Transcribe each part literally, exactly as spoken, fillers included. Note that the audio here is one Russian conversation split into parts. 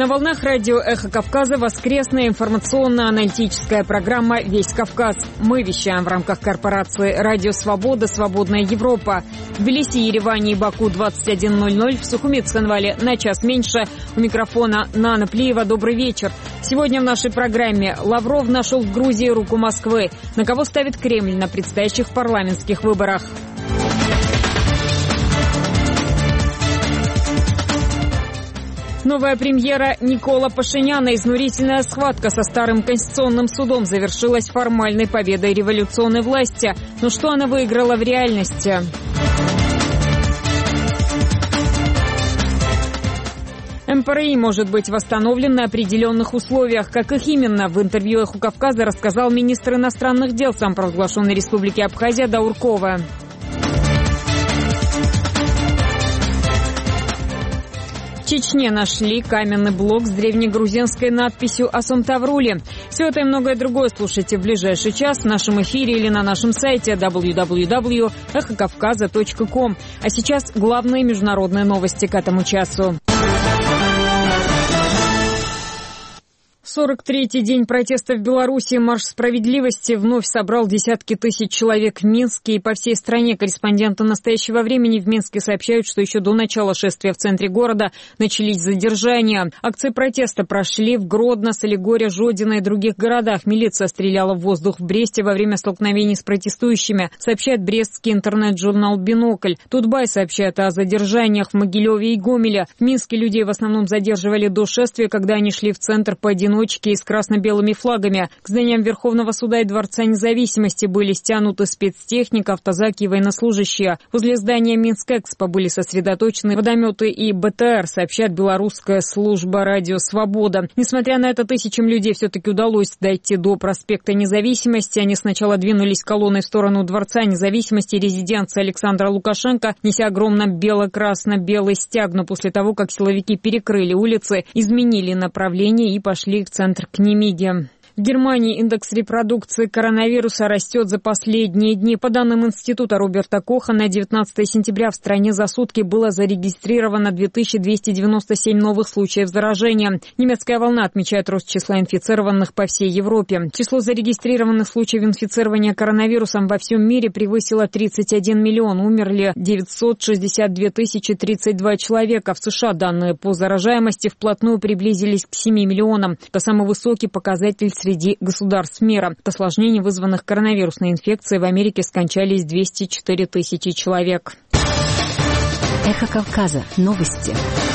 На волнах радио «Эхо Кавказа» воскресная информационно-аналитическая программа «Весь Кавказ». Мы вещаем в рамках корпорации «Радио Свобода», «Свободная Европа». В Тбилиси, Ереване и Баку двадцать один ноль ноль, в Сухуми, Цхинвале на час меньше. У микрофона Нана Плиева. Добрый вечер. Сегодня в нашей программе Лавров нашел в Грузии руку Москвы. На кого ставит Кремль на предстоящих парламентских выборах? Новая премьера Никола Пашиняна. Изнурительная схватка со старым конституционным судом завершилась формальной победой революционной власти. Но что она выиграла в реальности? эм пэ эр и может быть восстановлен на определенных условиях. Как их именно, в интервью «Эху Кавказа» рассказал министр иностранных дел самопровозглашенной республики Абхазия Дауркова. В Чечне нашли каменный блок с древнегрузинской надписью «Асум Таврули». Все это и многое другое слушайте в ближайший час в нашем эфире или на нашем сайте дабл ю дабл ю дабл ю точка эхо кавказа точка ком. А сейчас главные международные новости к этому часу. сорок третий день протеста в Беларуси. Марш справедливости вновь собрал десятки тысяч человек в Минске и по всей стране. Корреспонденты настоящего времени в Минске сообщают, что еще до начала шествия в центре города начались задержания. Акции протеста прошли в Гродно, Солигоре, Жодино и других городах. Милиция стреляла в воздух в Бресте во время столкновений с протестующими, сообщает брестский интернет-журнал «Бинокль». Тутбай сообщает о задержаниях в Могилеве и Гомеле. В Минске людей в основном задерживали до шествия, когда они шли в центр поодиночке и с красно-белыми флагами. К зданиям Верховного суда и Дворца независимости были стянуты спецтехника, автозаки и военнослужащие. Возле здания Минск-Экспо были сосредоточены водометы и бэ тэ эр, сообщает белорусская служба «Радио Свобода». Несмотря на это, тысячам людей все-таки удалось дойти до проспекта Независимости. Они сначала двинулись колонной в сторону Дворца независимости и резиденции Александра Лукашенко, неся огромно бело-красно-белый стяг, но после того, как силовики перекрыли улицы, изменили направление и пошли в центр Кнемиги. В Германии индекс репродукции коронавируса растет за последние дни. По данным Института Роберта Коха, на девятнадцатое сентября в стране за сутки было зарегистрировано две тысячи двести девяносто семь новых случаев заражения. Немецкая волна отмечает рост числа инфицированных по всей Европе. Число зарегистрированных случаев инфицирования коронавирусом во всем мире превысило тридцать один миллион. Умерли девятьсот шестьдесят две тысячи тридцать два человека. В США данные по заражаемости вплотную приблизились к семи миллионам. Это самый высокий показатель среди государств мира. От осложнений, вызванных коронавирусной инфекцией, в Америке скончались двести четыре тысячи человек. Эхо Кавказа. Новости.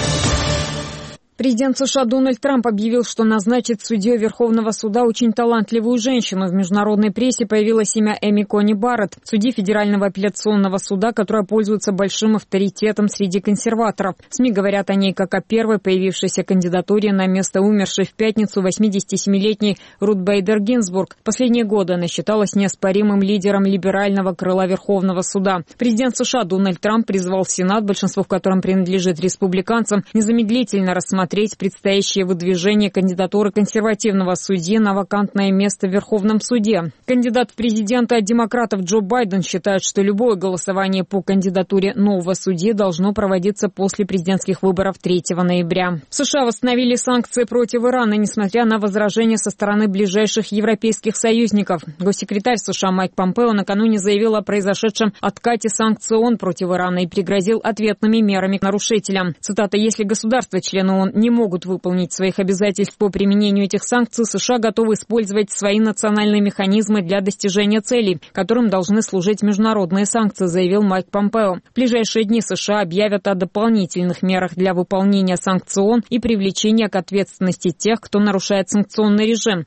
Президент США Дональд Трамп объявил, что назначит судьей Верховного суда очень талантливую женщину. В международной прессе появилось имя Эми Кони Барретт, судьи Федерального апелляционного суда, которая пользуется большим авторитетом среди консерваторов. СМИ говорят о ней как о первой появившейся кандидатуре на место умершей в пятницу восьмидесятисемилетней Рут Бейдер Гинзбург. Последние годы она считалась неоспоримым лидером либерального крыла Верховного суда. Президент США Дональд Трамп призвал Сенат, большинство в котором принадлежит республиканцам, незамедлительно рассмотреть предстоящее выдвижение кандидатуры консервативного судьи на вакантное место в Верховном суде. Кандидат в президенты от демократов Джо Байден считает, что любое голосование по кандидатуре нового судьи должно проводиться после президентских выборов третьего ноября. В США восстановили санкции против Ирана, несмотря на возражения со стороны ближайших европейских союзников. Госсекретарь США Майк Помпео накануне заявил о произошедшем откате санкций ООН против Ирана и пригрозил ответными мерами к нарушителям. Цитата: «Если государства-члены ООН не могут выполнить своих обязательств по применению этих санкций, США готовы использовать свои национальные механизмы для достижения целей, которым должны служить международные санкции», заявил Майк Помпео. В ближайшие дни США объявят о дополнительных мерах для выполнения санкций ООН и привлечения к ответственности тех, кто нарушает санкционный режим.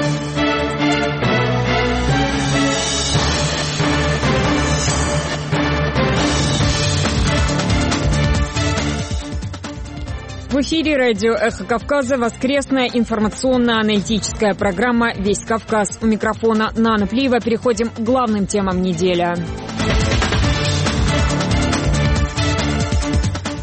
В эфире радио «Эхо Кавказа» воскресная информационно-аналитическая программа «Весь Кавказ». У микрофона Нана Плиева. Переходим к главным темам недели.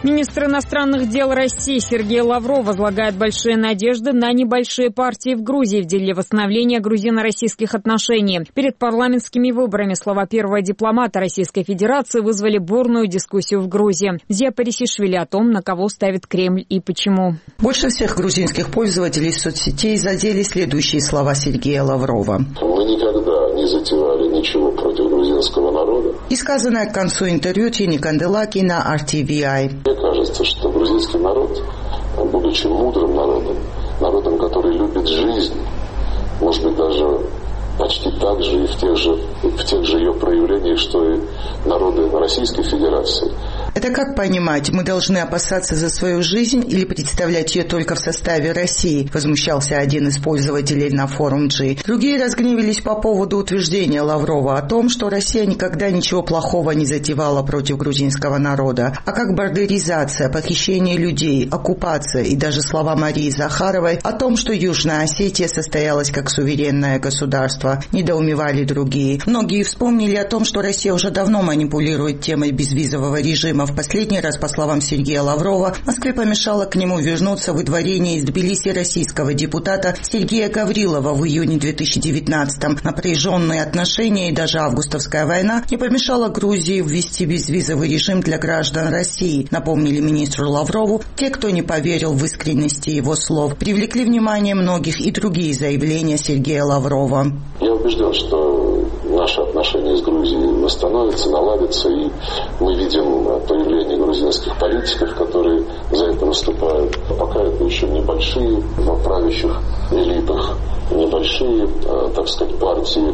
Министр иностранных дел России Сергей Лавров возлагает большие надежды на небольшие партии в Грузии в деле восстановления грузино-российских отношений. Перед парламентскими выборами слова первого дипломата Российской Федерации вызвали бурную дискуссию в Грузии. Зия Парисишвили о том, на кого ставит Кремль и почему. Больше всех грузинских пользователей соцсетей задели следующие слова Сергея Лаврова. Мы никогда не затевали ничего против грузинского народа. И сказанное к концу интервью Тини Канделаки на ар ти ви ай. Мне кажется, что грузинский народ, будучи мудрым народом, народом, который любит жизнь, может быть, даже почти так же и в тех же, в тех же ее проявлениях, что и народы Российской Федерации. Это как понимать, мы должны опасаться за свою жизнь или представлять ее только в составе России? Возмущался один из пользователей на форум G. Другие разгневались по поводу утверждения Лаврова о том, что Россия никогда ничего плохого не затевала против грузинского народа. А как бардеризация, похищение людей, оккупация и даже слова Марии Захаровой о том, что Южная Осетия состоялась как суверенное государство, недоумевали другие. Многие вспомнили о том, что Россия уже давно манипулирует темой безвизового режима. В последний раз, по словам Сергея Лаврова, Москве помешало к нему вернуться выдворение из Тбилиси российского депутата Сергея Гаврилова в июне две тысячи девятнадцатом. Напряженные отношения и даже августовская война не помешала Грузии ввести безвизовый режим для граждан России, напомнили министру Лаврову. Те, кто не поверил в искренности его слов, привлекли внимание многих и другие заявления Сергея Лаврова. Я убежден, что наши отношения с Грузией восстановятся, наладятся, и мы видим появление грузинских политиков, которые за это выступают. Пока это еще небольшие в правящих элитах, небольшие, так сказать, партии,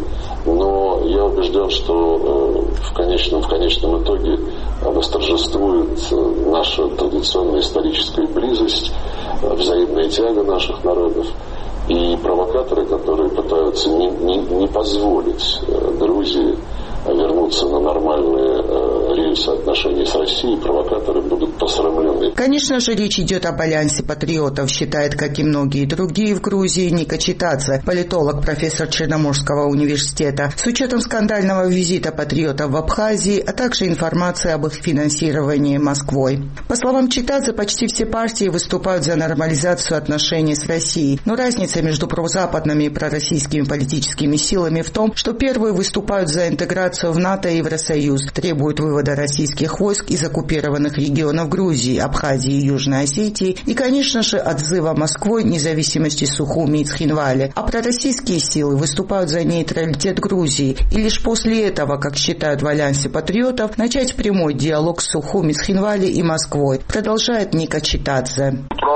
но я убежден, что в конечном, в конечном итоге восторжествует наша традиционная историческая близость, взаимная тяга наших народов. И провокаторы, которые пытаются не, не, не позволить Грузии вернуться на нормальные э, рельсы отношений с Россией, провокаторы будут посрамлены. Конечно же, речь идет об альянсе патриотов, считает, как и многие другие в Грузии, Ника Читадзе, политолог, профессор Черноморского университета. С учетом скандального визита патриотов в Абхазии, а также информации об их финансировании Москвой. По словам Читадзе, почти все партии выступают за нормализацию отношений с Россией. Но разница между прозападными и пророссийскими политическими силами в том, что первые выступают за интеграцию в НАТО и Евросоюз, требуют вывода российских войск из оккупированных регионов Грузии, Абхазии и Южной Осетии и, конечно же, отзыва Москвой независимости Сухуми и Цхинвали. А пророссийские силы выступают за нейтралитет Грузии. И лишь после этого, как считают в альянсе патриотов, начать прямой диалог с Сухуми, Цхинвали и Москвой, продолжает Ника Читадзе.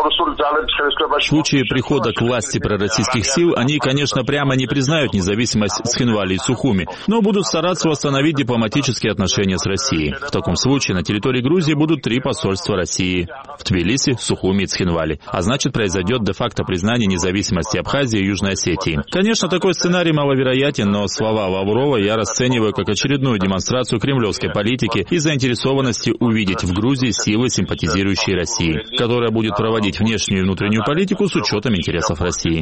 В случае прихода к власти пророссийских сил, они, конечно, прямо не признают независимость Цхинвали и Сухуми, но будут стараться восстановить дипломатические отношения с Россией. В таком случае на территории Грузии будут три посольства России – в Тбилиси, Сухуми и Цхинвали. А значит, произойдет де-факто признание независимости Абхазии и Южной Осетии. Конечно, такой сценарий маловероятен, но слова Лаврова я расцениваю как очередную демонстрацию кремлевской политики и заинтересованности увидеть в Грузии силы, симпатизирующие России, которая будет проводить внешнюю и внутреннюю политику с учетом интересов России.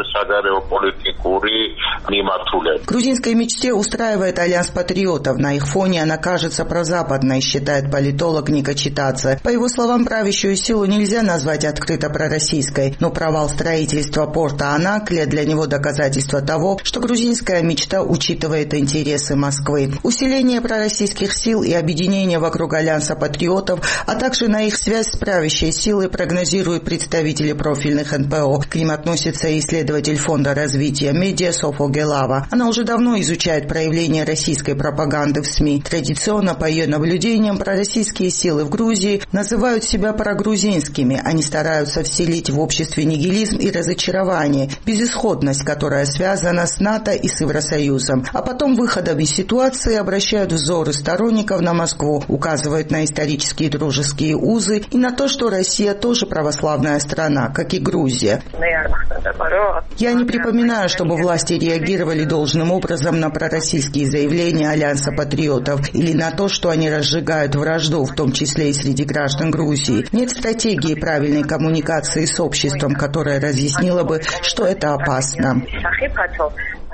Грузинской мечте устраивает альянс патриотов. На их фоне она кажется прозападной, считает политолог Ника Читадзе. По его словам, правящую силу нельзя назвать открыто пророссийской, но провал строительства порта Анаклия для него доказательство того, что грузинская мечта учитывает интересы Москвы. Усиление пророссийских сил и объединение вокруг альянса патриотов, а также на их связь с правящей силой прогнозируют представители профильных эн пэ о. К ним относится и исследователь Фонда развития медиа Софо Гелава. Она уже давно изучает проявление российской пропаганды в СМИ. Традиционно, по ее наблюдениям, пророссийские силы в Грузии называют себя прогрузинскими. Они стараются вселить в обществе нигилизм и разочарование, безысходность, которая связана с НАТО и с Евросоюзом. А потом выходом из ситуации обращают взоры сторонников на Москву, указывают на исторические дружеские узы и на то, что Россия тоже православная страна, как и Грузия. Я не припоминаю, чтобы власти реагировали должным образом на пророссийские заявления альянса патриотов или на то, что они разжигают вражду, в том числе и среди граждан Грузии. Нет стратегии правильной коммуникации с обществом, которая разъяснила бы, что это опасно.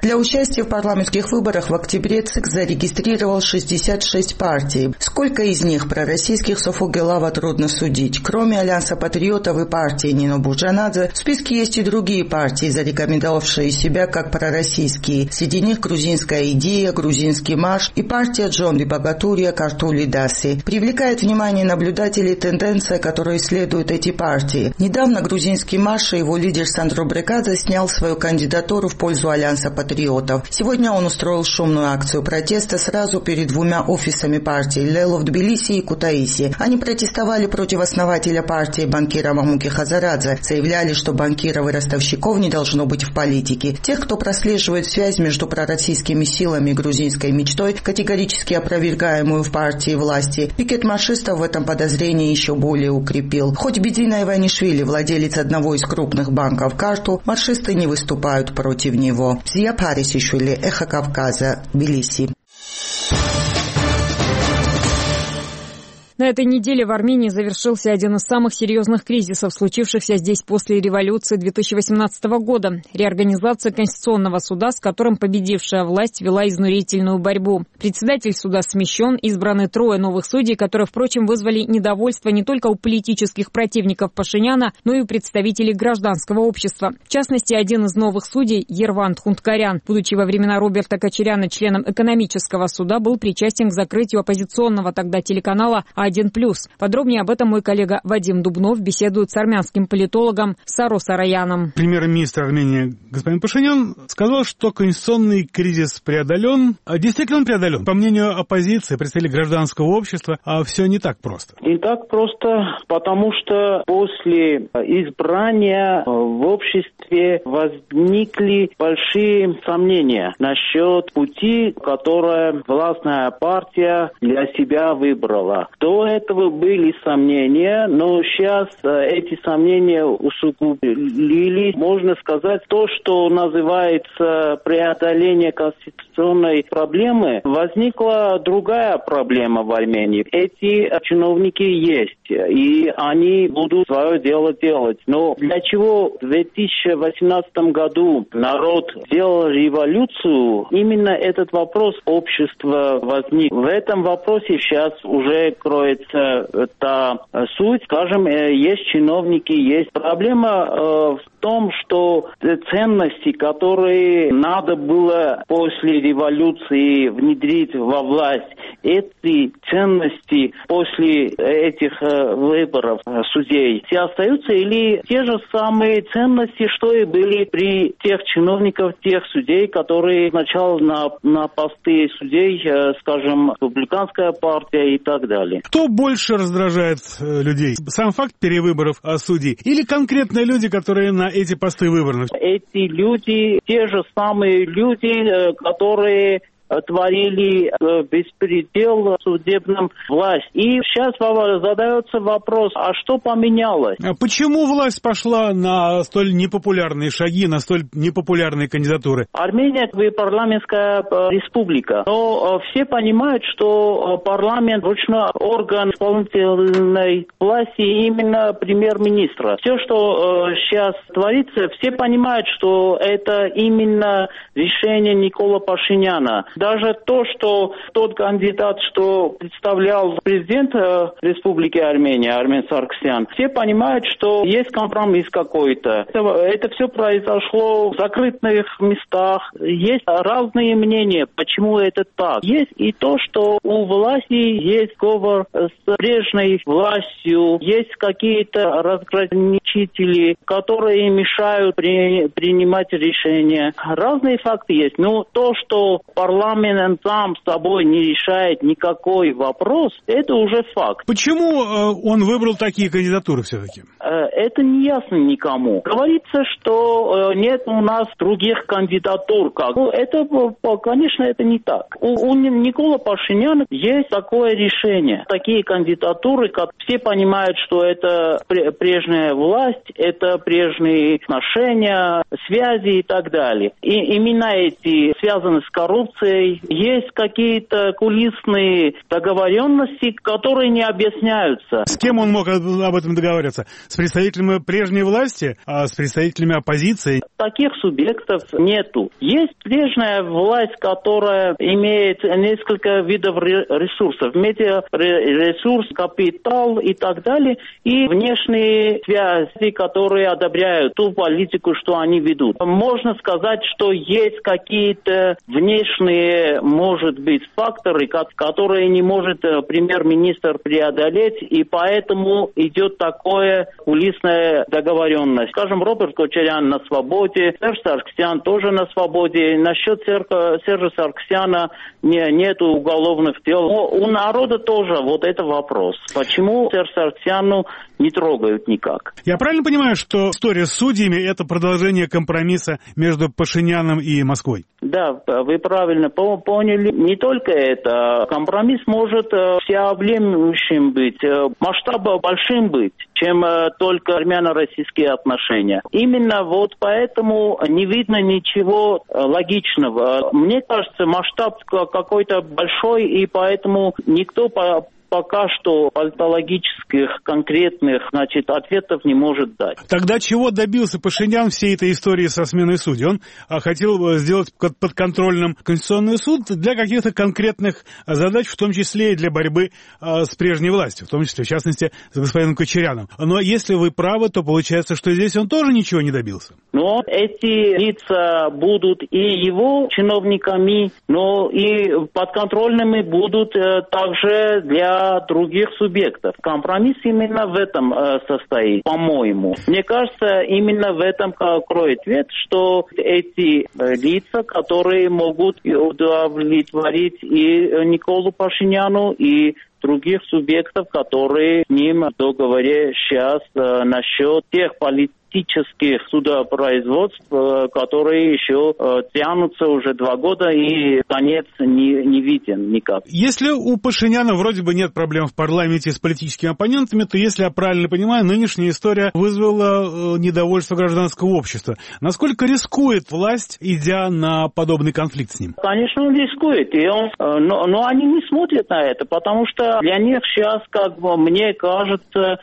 Для участия в парламентских выборах в октябре ЦИК зарегистрировал шестьдесят шесть партий. Сколько из них пророссийских Софугелава трудно судить. Кроме Альянса патриотов и партии Нино Бурджанадзе, в списке есть и другие партии, зарекомендовавшие себя как пророссийские. Среди них грузинская идея, грузинский марш и партия Джонди Багатурия Картули Даси. Привлекает внимание наблюдателей тенденция, которую исследуют эти партии. Недавно грузинский марш и его лидер Сандро Брекадзе снял свою кандидатуру в пользу Альянса патриотов. Сегодня он устроил шумную акцию протеста сразу перед двумя офисами партии Лело в Тбилиси и Кутаиси. Они протестовали против основателя партии банкира Мамуки Хазарадзе. Заявляли, что банкиров и ростовщиков не должно быть в политике. Тех, кто прослеживает связь между пророссийскими силами и грузинской мечтой, категорически опровергаемую в партии власти, пикет маршистов в этом подозрении еще более укрепил. Хоть Бедзина Иванишвили, владелец одного из крупных банков Карту, маршисты не выступают против него. Зия Парисишвили, Эхо Кавказа, Тбилиси. На этой неделе в Армении завершился один из самых серьезных кризисов, случившихся здесь после революции две тысячи восемнадцатого года. Реорганизация Конституционного суда, с которым победившая власть вела изнурительную борьбу. Председатель суда смещен, избраны трое новых судей, которые, впрочем, вызвали недовольство не только у политических противников Пашиняна, но и у представителей гражданского общества. В частности, один из новых судей, Ерван Тхунткарян, будучи во времена Роберта Кочаряна членом экономического суда, был причастен к закрытию оппозиционного тогда телеканала один плюс. Подробнее об этом мой коллега Вадим Дубнов беседует с армянским политологом Саро Сараяном. Премьер-министр Армении господин Пашинян сказал, что конституционный кризис преодолен. Действительно он преодолен. По мнению оппозиции, представителей гражданского общества, все не так просто. Не так просто, потому что после избрания в обществе возникли большие сомнения насчет пути, который властная партия для себя выбрала. До этого были сомнения, но сейчас эти сомнения усугубились. Можно сказать, то, что называется преодоление конституционной проблемы, возникла другая проблема в Армении. Эти чиновники есть, и они будут свое дело делать. Но для чего в две тысячи восемнадцатом году народ сделал революцию, именно этот вопрос общества возник. В этом вопросе сейчас уже кроется та суть. Скажем, есть чиновники, есть проблема э, в том, что ценности, которые надо было после революции внедрить во власть, эти ценности после этих э, выборов э, судей, все остаются или те же самые ценности, что и были при тех чиновниках, тех судей, которые сначала на, на посты судей, э, скажем, республиканская партия и так далее. Кто больше раздражает э, людей? Сам факт перевыборов э, судей или конкретные люди, которые на эти посты выбраны? Эти люди, те же самые люди, э, которые творили э, беспредел судебным власть. И сейчас задается вопрос, а что поменялось? А почему власть пошла на столь непопулярные шаги, на столь непопулярные кандидатуры? Армения – парламентская э, республика. Но э, все понимают, что э, парламент – ручной орган исполнительной власти, именно премьер-министра. Все, что э, сейчас творится, все понимают, что это именно решение Никола Пашиняна. Даже то, что тот кандидат, что представлял президента Республики Армения, Армен Сарксян, все понимают, что есть компромисс какой-то. Это, это все произошло в закрытых местах. Есть разные мнения, почему это так. Есть и то, что у власти есть сговор с прежней властью, есть какие-то разграничители, которые мешают при, принимать решения. Разные факты есть. Но то, что парламент сам с собой не решает никакой вопрос, это уже факт. Почему э, он выбрал такие кандидатуры все-таки? Э, это не ясно никому. Говорится, что э, нет у нас других кандидатур. Как. Ну, это, конечно, это не так. У, у Никола Пашиняна есть такое решение. Такие кандидатуры, как все понимают, что это прежняя власть, это прежние отношения, связи и так далее. И имена эти связаны с коррупцией, оппозицией. Есть какие-то кулисные договоренности, которые не объясняются. С кем он мог об этом договариваться? С представителями прежней власти, а с представителями оппозиции? Таких субъектов нету. Есть прежняя власть, которая имеет несколько видов ресурсов. Медиаресурс, капитал и так далее. И внешние связи, которые одобряют ту политику, что они ведут. Можно сказать, что есть какие-то внешние, может быть, факторы, которые не может премьер-министр преодолеть, и поэтому идет такое кулисная договоренность. Скажем, Роберт Кочарян на свободе, Серж Сарксян тоже на свободе. Насчет Сержа Сарксяна не, нету уголовных дел. Но у народа тоже вот это вопрос. Почему Серж Сарксяну не трогают никак? Я правильно понимаю, что история с судьями – это продолжение компромисса между Пашиняном и Москвой? Да, вы правильно поняли. Не только это. Компромисс может всеобъемлющим быть, масштаб большим быть, чем только армяно-российские отношения. Именно вот поэтому не видно ничего логичного. Мне кажется, масштаб какой-то большой, и поэтому никто по пока что политологических, конкретных, значит, ответов не может дать. Тогда чего добился Пашинян всей этой истории со сменой судей? Он а, хотел сделать подконтрольным Конституционный суд для каких-то конкретных задач, в том числе и для борьбы а, с прежней властью, в том числе, в частности, с господином Кочаряном. Но если вы правы, то получается, что здесь он тоже ничего не добился. Но эти лица будут и его чиновниками, но и подконтрольными будут э, также для других субъектов. Компромисс именно в этом э, состоит, по-моему. Мне кажется, именно в этом кроет ответ, что эти э, лица, которые могут удовлетворить и Николу Пашиняну, и других субъектов, которые с ним в договоре сейчас э, насчет тех политических судопроизводств, которые еще тянутся уже два года, и конец не, не виден никак. Если у Пашиняна вроде бы нет проблем в парламенте с политическими оппонентами, то, если я правильно понимаю, нынешняя история вызвала недовольство гражданского общества. Насколько рискует власть, идя на подобный конфликт с ним? Конечно, он рискует, и он, но, но они не смотрят на это, потому что для них сейчас, как бы, мне кажется,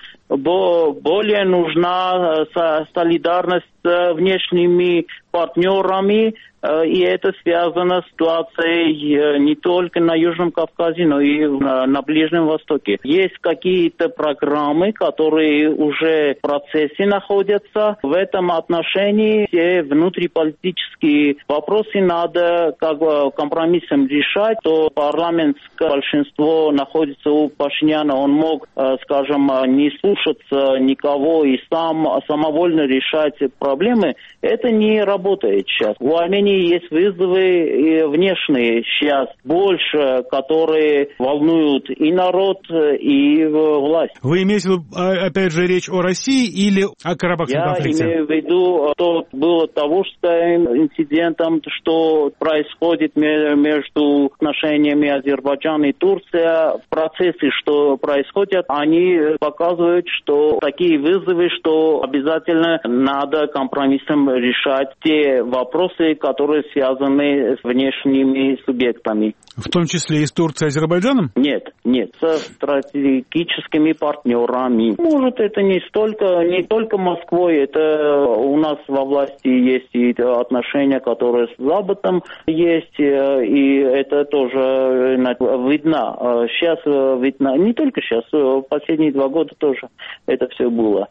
более нужна солидарность с внешними партнерами, и это связано с ситуацией не только на Южном Кавказе, но и на Ближнем Востоке. Есть какие-то программы, которые уже в процессе находятся. В этом отношении все внутриполитические вопросы надо как бы компромиссом решать. То парламентское большинство находится у Пашиняна, он мог, скажем, не слушаться никого и сам самовольно решать проблемы. Это не работает сейчас. У Армении есть вызовы внешние сейчас больше, которые волнуют и народ, и власть. Вы имеете в виду, опять же, речь о России или о Карабахском конфликте? Я имею в виду, что было Тавушским инцидентом, что происходит между отношениями Азербайджана и Турция. Процессы, что происходят, они показывают, что такие вызовы, что обязательно надо компромиссом решать те вопросы, которые связаны с внешними субъектами. В том числе и с Турцией и Азербайджаном? Нет, нет, со стратегическими партнерами. Может, это не столько, не только Москвой, это у нас во власти есть и отношения, которые с Западом есть, и это тоже видно. Сейчас видно, не только сейчас, последние два года тоже это все было.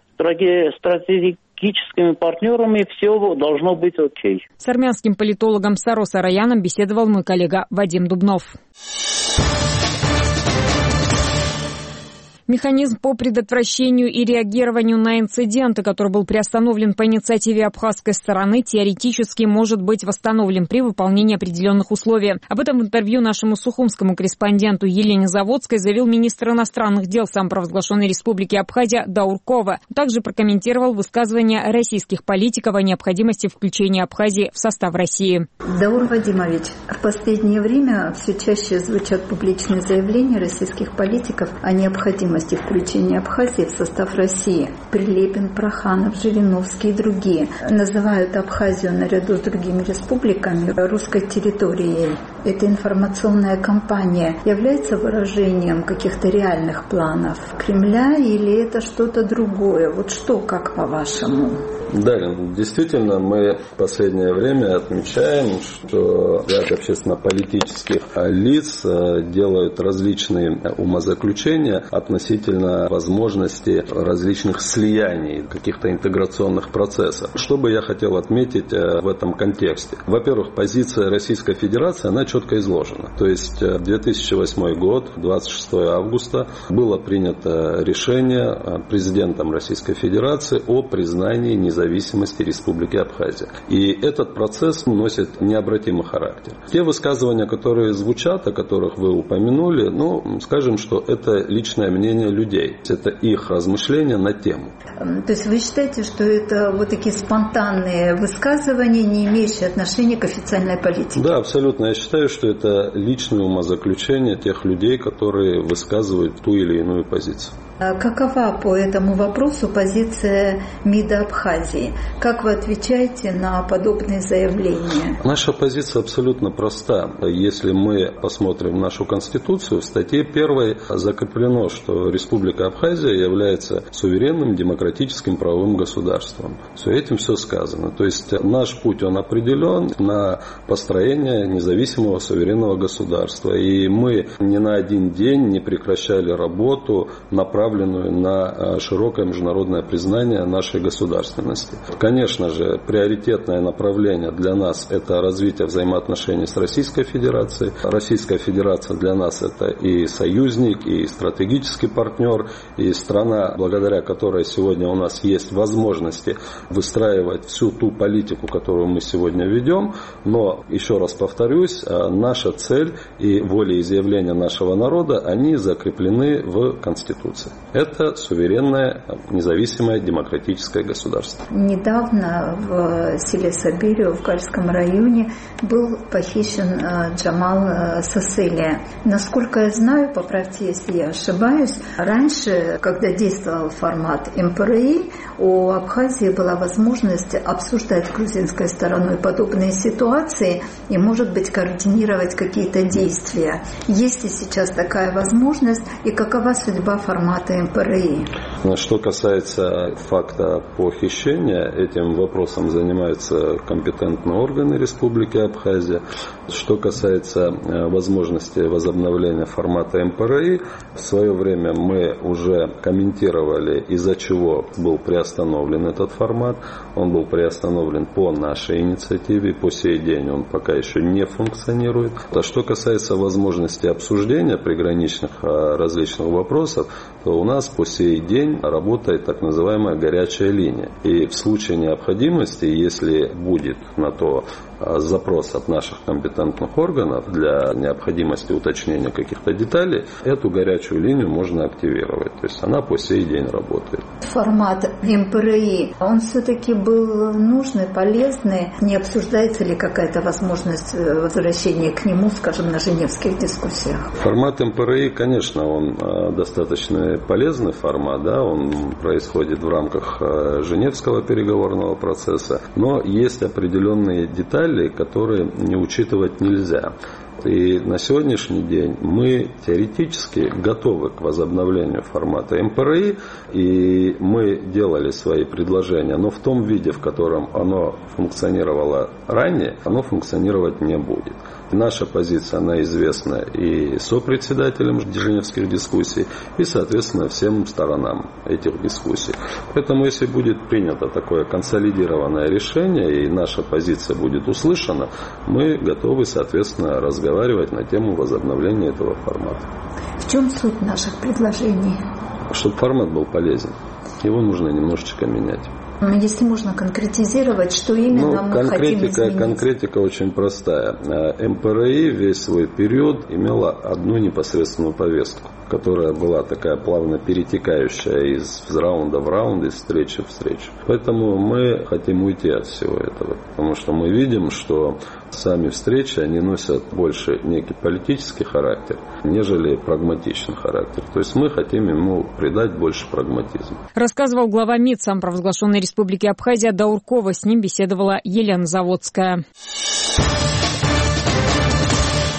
Стратегическими партнерами все должно быть окей. С армянским политологом Саро Сараяном беседовал мой коллега Вадим Дубнов. Механизм по предотвращению и реагированию на инциденты, который был приостановлен по инициативе абхазской стороны, теоретически может быть восстановлен при выполнении определенных условий. Об этом в интервью нашему сухумскому корреспонденту Елене Заводской заявил министр иностранных дел самопровозглашенной республики Абхазия Дауркова. Также прокомментировал высказывания российских политиков о необходимости включения Абхазии в состав России. Даур Вадимович, в последнее время все чаще звучат публичные заявления российских политиков о необходимости включения Абхазии в состав России. Прилепин, Проханов, Жириновский и другие называют Абхазию наряду с другими республиками русской территорией. Эта информационная кампания является выражением каких-то реальных планов Кремля или это что-то другое? Вот что, как по-вашему? Да, действительно, мы в последнее время отмечаем, что ряд общественно-политических лиц делают различные умозаключения относительно возможности различных слияний, каких-то интеграционных процессов. Что бы я хотел отметить в этом контексте? Во-первых, позиция Российской Федерации, она четко изложена. То есть две тысячи восьмой год, двадцать шестого августа, было принято решение президентом Российской Федерации о признании независимости независимости Республики Абхазия. И этот процесс носит необратимый характер. Те высказывания, которые звучат, о которых вы упомянули, ну, скажем, что это личное мнение людей. Это их размышления на тему. То есть вы считаете, что это вот такие спонтанные высказывания, не имеющие отношения к официальной политике? Да, абсолютно. Я считаю, что это личное умозаключение тех людей, которые высказывают ту или иную позицию. Какова по этому вопросу позиция МИДа Абхазии? Как вы отвечаете на подобные заявления? Наша позиция абсолютно проста. Если мы посмотрим нашу Конституцию, в статье первой закреплено, что Республика Абхазия является суверенным демократическим правовым государством. Все этим все сказано. То есть наш путь, он определен на построение независимого суверенного государства. И мы ни на один день не прекращали работу, направленную на широкое международное признание нашей государственности. Конечно же, приоритетное направление для нас – это развитие взаимоотношений с Российской Федерацией. Российская Федерация для нас – это и союзник, и стратегический партнер, и страна, благодаря которой сегодня у нас есть возможности выстраивать всю ту политику, которую мы сегодня ведем. Но, еще раз повторюсь, наша цель и волеизъявления нашего народа, они закреплены в Конституции. Это суверенное, независимое, демократическое государство. Недавно в селе Сабирио в Гальском районе был похищен Джамал Саселия. Насколько я знаю, поправьте, если я ошибаюсь, раньше, когда действовал формат эм пэ эр и, у Абхазии была возможность обсуждать с грузинской стороной подобные ситуации и, может быть, координировать какие-то действия. Есть ли сейчас такая возможность и какова судьба формата эм пэ эр и? Что касается факта похищения, этим вопросом занимаются компетентные органы Республики Абхазия. Что касается возможности возобновления формата эм пэ эр и, в свое время мы уже комментировали, из-за чего был приостановлен этот формат. Он был приостановлен по нашей инициативе, по сей день он пока еще не функционирует. А что касается возможности обсуждения приграничных различных вопросов, то у нас по сей день работает так называемая горячая линия. И в случае необходимости, если будет на то запрос от наших компетентных органов для необходимости уточнения каких-то деталей, эту горячую линию можно активировать. То есть она по сей день работает. Формат эм пэ эр и, он все-таки был нужный, полезный? Не обсуждается ли какая-то возможность возвращения к нему, скажем, на женевских дискуссиях? Формат эм пэ эр и, конечно, он достаточно полезный формат, да, он происходит в рамках Женевского переговорного процесса, но есть определенные детали, которые не учитывать нельзя. И на сегодняшний день мы теоретически готовы к возобновлению формата эм пэ эр и, и мы делали свои предложения, но в том виде, в котором оно функционировало ранее, оно функционировать не будет. Наша позиция, она известна и сопредседателям женевских дискуссий, и, соответственно, всем сторонам этих дискуссий. Поэтому, если будет принято такое консолидированное решение, и наша позиция будет услышана, мы готовы, соответственно, разговаривать на тему возобновления этого формата. В чем суть наших предложений? Чтобы формат был полезен. Его нужно немножечко менять. Если можно конкретизировать, что именно ну, мы хотим изменить? Конкретика очень простая. эм пэ эр и весь свой период имела одну непосредственную повестку, которая была такая плавно перетекающая из раунда в раунд, из встречи в встречу. Поэтому мы хотим уйти от всего этого, потому что мы видим, что сами встречи, они носят больше некий политический характер, нежели прагматичный характер. То есть мы хотим ему придать больше прагматизма. Рассказывал глава МИД самопровозглашенной Республики Абхазия Дауркова. С ним беседовала Елена Заводская.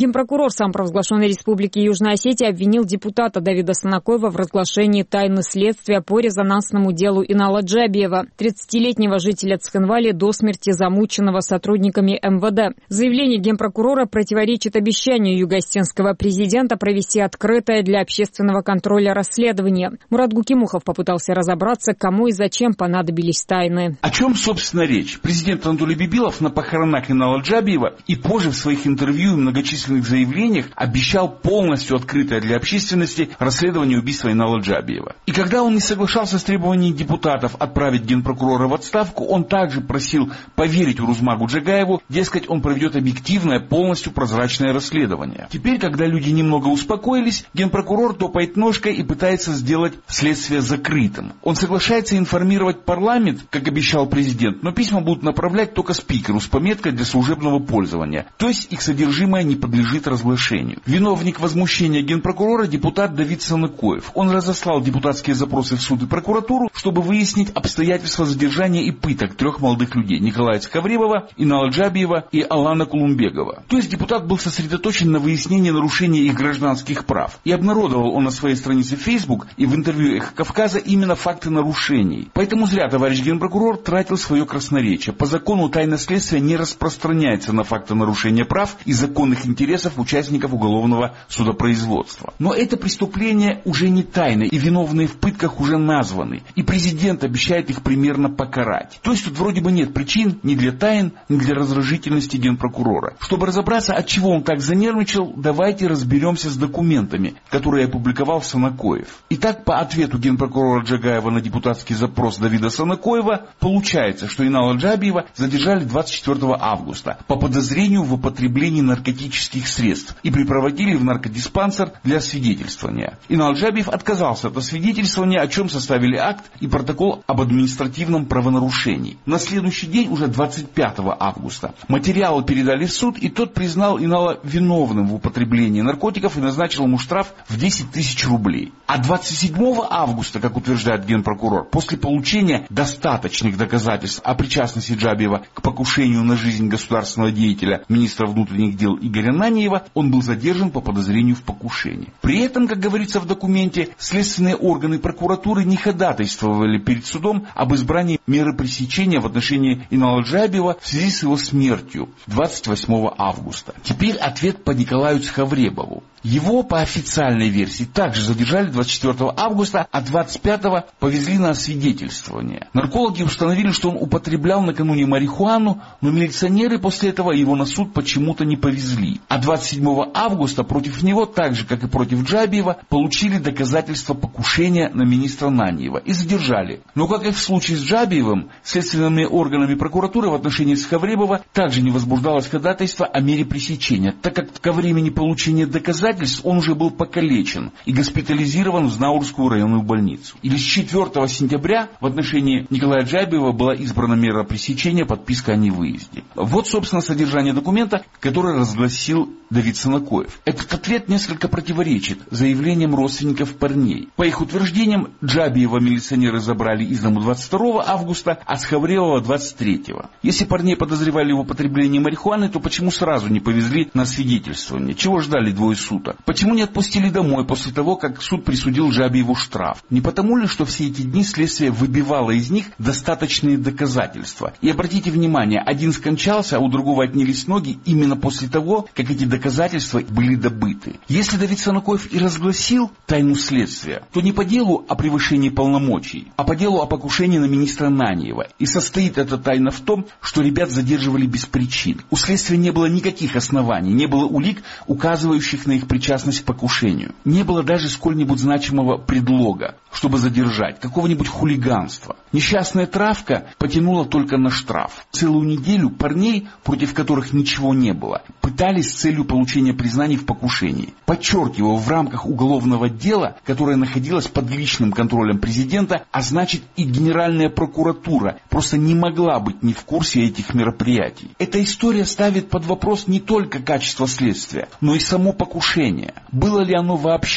Генпрокурор самопровозглашенной Республики Южная Осетия обвинил депутата Давида Санакоева в разглашении тайны следствия по резонансному делу Инала Джабиева, тридцатилетнего жителя Цхинвали, до смерти замученного сотрудниками эм вэ дэ. Заявление генпрокурора противоречит обещанию юго-осетинского президента провести открытое для общественного контроля расследование. Мурат Гукимухов попытался разобраться, кому и зачем понадобились тайны. О чем, собственно, речь? Президент Анатолий Бибилов на похоронах Инала Джабиева и позже в своих интервью и многочисленных заявлениях обещал полностью открытое для общественности расследование убийства Инала Джабиева. И когда он не соглашался с требованием депутатов отправить генпрокурора в отставку, он также просил поверить Урузмагу Джагаеву, дескать, он проведет объективное, полностью прозрачное расследование. Теперь, когда люди немного успокоились, генпрокурор топает ножкой и пытается сделать следствие закрытым. Он соглашается информировать парламент, как обещал президент, но письма будут направлять только спикеру с пометкой для служебного пользования, то есть их содержимое не подлежит разглашению. Виновник возмущения генпрокурора — депутат Давид Санакоев. Он разослал депутатские запросы в суд и прокуратуру, чтобы выяснить обстоятельства задержания и пыток трех молодых людей — Николая Цхавребова, Инала Джабиева и Алана Кулумбегова. То есть депутат был сосредоточен на выяснении нарушения их гражданских прав. И обнародовал он на своей странице в Facebook и в интервью «Эхо Кавказа» именно факты нарушений. Поэтому зря товарищ генпрокурор тратил свое красноречие. По закону тайна следствия не распространяется на факты нарушения прав и законных интересов участников уголовного судопроизводства. Но это преступление уже не тайна, и виновные в пытках уже названы. И президент обещает их примерно покарать. То есть тут вроде бы нет причин ни для тайн, ни для раздражительности генпрокурора. Чтобы разобраться, от чего он так занервничал, давайте разберемся с документами, которые опубликовал Санакоев. Итак, по ответу генпрокурора Джагаева на депутатский запрос Давида Санакоева, получается, что Инала Джабиева задержали двадцать четвёртого августа по подозрению в употреблении наркотических средств и припроводили в наркодиспансер для освидетельствования. Инал Джабиев отказался от освидетельствования, о чем составили акт и протокол об административном правонарушении. На следующий день, уже двадцать пятого августа, материалы передали в суд, и тот признал Инала виновным в употреблении наркотиков и назначил ему штраф в десять тысяч рублей. А двадцать седьмого августа, как утверждает генпрокурор, после получения достаточных доказательств о причастности Джабиева к покушению на жизнь государственного деятеля, министра внутренних дел Игоря Наньева, он был задержан по подозрению в покушении. При этом, как говорится в документе, следственные органы прокуратуры не ходатайствовали перед судом об избрании меры пресечения в отношении Инала Джабиева в связи с его смертью двадцать восьмого августа. Теперь ответ по Николаю Цхавребову. Его, по официальной версии, также задержали двадцать четвёртого августа, а двадцать пятого повезли на освидетельствование. Наркологи установили, что он употреблял накануне марихуану, но милиционеры после этого его на суд почему-то не повезли. А двадцать седьмого августа против него, так же как и против Джабиева, получили доказательства покушения на министра Наньева и задержали. Но, как и в случае с Джабиевым, следственными органами прокуратуры в отношении Цхавребова также не возбуждалось ходатайство о мере пресечения, так как ко времени получения доказательств он уже был покалечен и госпитализирован в Знаурскую районную больницу. И лишь четвёртого сентября в отношении Николая Джабиева была избрана мера пресечения, подписка о невыезде. Вот, собственно, содержание документа, который разгласил Давид Санакоев. Этот ответ несколько противоречит заявлениям родственников парней. По их утверждениям, Джабиева милиционеры забрали из дому двадцать второго августа, а Цхавребова двадцать третьего. Если парней подозревали в употреблении марихуаны, то почему сразу не повезли на свидетельствование? Чего ждали двое суток? Почему не отпустили домой после того, как суд присудил Джабиеву штраф? Не потому ли, что все эти дни следствие выбивало из них достаточные доказательства? И обратите внимание, один скончался, а у другого отнялись ноги именно после того, как эти доказательства были добыты. Если Давид Санакоев и разгласил тайну следствия, то не по делу о превышении полномочий, а по делу о покушении на министра Наньева. И состоит эта тайна в том, что ребят задерживали без причин. У следствия не было никаких оснований, не было улик, указывающих на их причастность к покушению. Не было даже сколь-нибудь значимого предлога, чтобы задержать, какого-нибудь хулиганства. Несчастная травка потянула только на штраф. Целую неделю парней, против которых ничего не было, пытались с целью получения признаний в покушении. Подчеркиваю, в рамках уголовного дела, которое находилось под личным контролем президента, а значит и Генеральная прокуратура просто не могла быть не в курсе этих мероприятий. Эта история ставит под вопрос не только качество следствия, но и само покушение. Было ли оно вообще?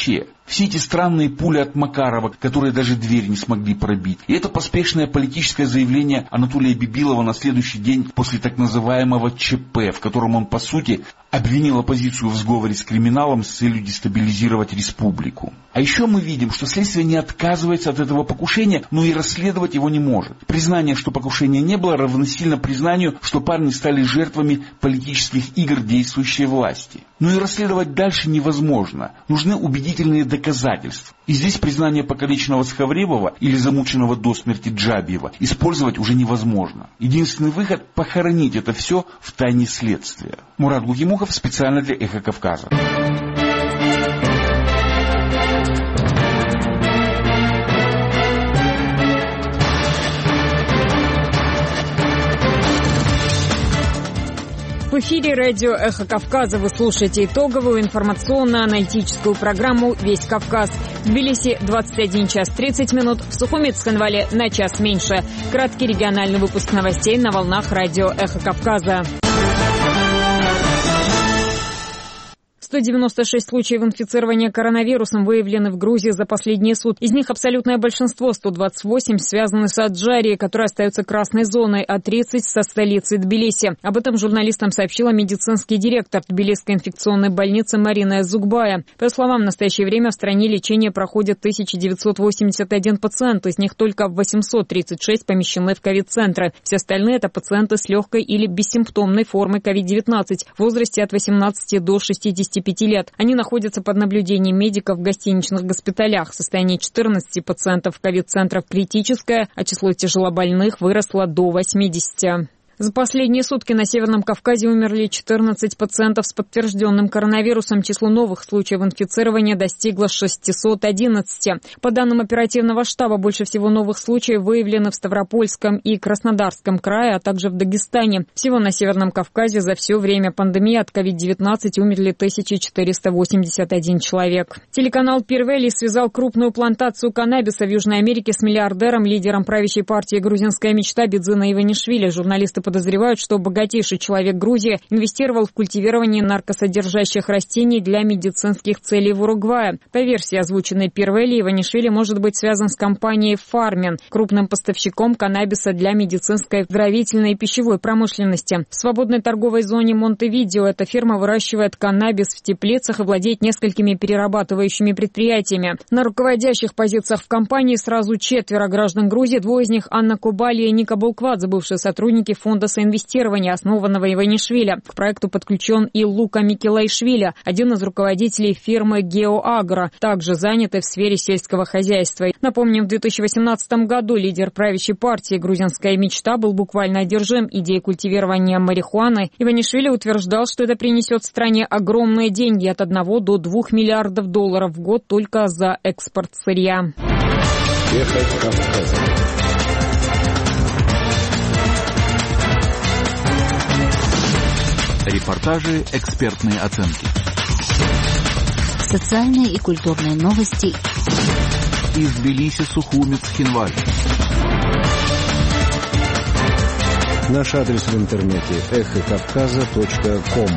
Все эти странные пули от Макарова, которые даже дверь не смогли пробить. И это поспешное политическое заявление Анатолия Бибилова на следующий день после так называемого ЧП, в котором он, по сути, обвинил оппозицию в сговоре с криминалом с целью дестабилизировать республику. А еще мы видим, что следствие не отказывается от этого покушения, но и расследовать его не может. Признание, что покушения не было, равносильно признанию, что парни стали жертвами политических игр действующей власти. Но и расследовать дальше невозможно. Нужны убедительные доказательства. И здесь признание покалеченного Схавребова или замученного до смерти Джабиева использовать уже невозможно. Единственный выход – похоронить это все в тайне следствия. Мурат Гугимухов специально для «Эхо Кавказа». В эфире радио «Эхо Кавказа». Вы слушаете итоговую информационно-аналитическую программу «Весь Кавказ». В Тбилиси двадцать один час тридцать минут, в Сухуми, Цхинвале на час меньше. Краткий региональный выпуск новостей на волнах радио «Эхо Кавказа». сто девяносто шесть случаев инфицирования коронавирусом выявлены в Грузии за последние сутки. Из них абсолютное большинство, сто двадцать восемь, связаны с Аджарией, которая остается красной зоной, а тридцать со столицей Тбилиси. Об этом журналистам сообщила медицинский директор Тбилисской инфекционной больницы Марина Зугбая. По ее словам, в настоящее время в стране лечение проходит тысяча девятьсот восемьдесят один пациент, из них только восемьсот тридцать шесть помещены в ковид-центры. Все остальные – это пациенты с легкой или бессимптомной формой ковид девятнадцать в возрасте от восемнадцати до шестидесяти пяти лет. Они находятся под наблюдением медиков в гостиничных госпиталях. Состояние четырнадцати пациентов ковид-центров критическое, а число тяжелобольных выросло до восьмидесяти. За последние сутки на Северном Кавказе умерли четырнадцать пациентов с подтвержденным коронавирусом. Число новых случаев инфицирования достигло шестисот одиннадцати. По данным оперативного штаба, больше всего новых случаев выявлено в Ставропольском и Краснодарском крае, а также в Дагестане. Всего на Северном Кавказе за все время пандемии от ковид девятнадцать умерли тысяча четыреста восемьдесят один человек. Телеканал Пирвели связал крупную плантацию каннабиса в Южной Америке с миллиардером, лидером правящей партии «Грузинская мечта» Бидзина Иванишвили. Журналисты подозревают, что богатейший человек Грузии инвестировал в культивирование наркосодержащих растений для медицинских целей в Уругвае. По версии, озвученной Пирвели, Иванишвили может быть связан с компанией «Фармин», крупным поставщиком каннабиса для медицинской, здравительной и пищевой промышленности. В свободной торговой зоне Монтевидео эта фирма выращивает каннабис в теплицах и владеет несколькими перерабатывающими предприятиями. На руководящих позициях в компании сразу четверо граждан Грузии, двое из них Анна Кубали и Ника Булквадзе, бывшие сотрудники фонда Фонда соинвестирования, основанного Иванишвили. К проекту подключен и Лука Микелайшвили, один из руководителей фирмы «Геоагро», также занятый в сфере сельского хозяйства. Напомним, в две тысячи восемнадцатом году лидер правящей партии «Грузинская мечта» был буквально одержим идеей культивирования марихуаны. Иванишвили утверждал, что это принесет стране огромные деньги от одного до двух миллиардов долларов в год только за экспорт сырья. Репортажи, экспертные оценки. Социальные и культурные новости. Из Тбилиси, Сухуми, Цхинвале. Наш адрес в интернете эхо кавказа точка ком.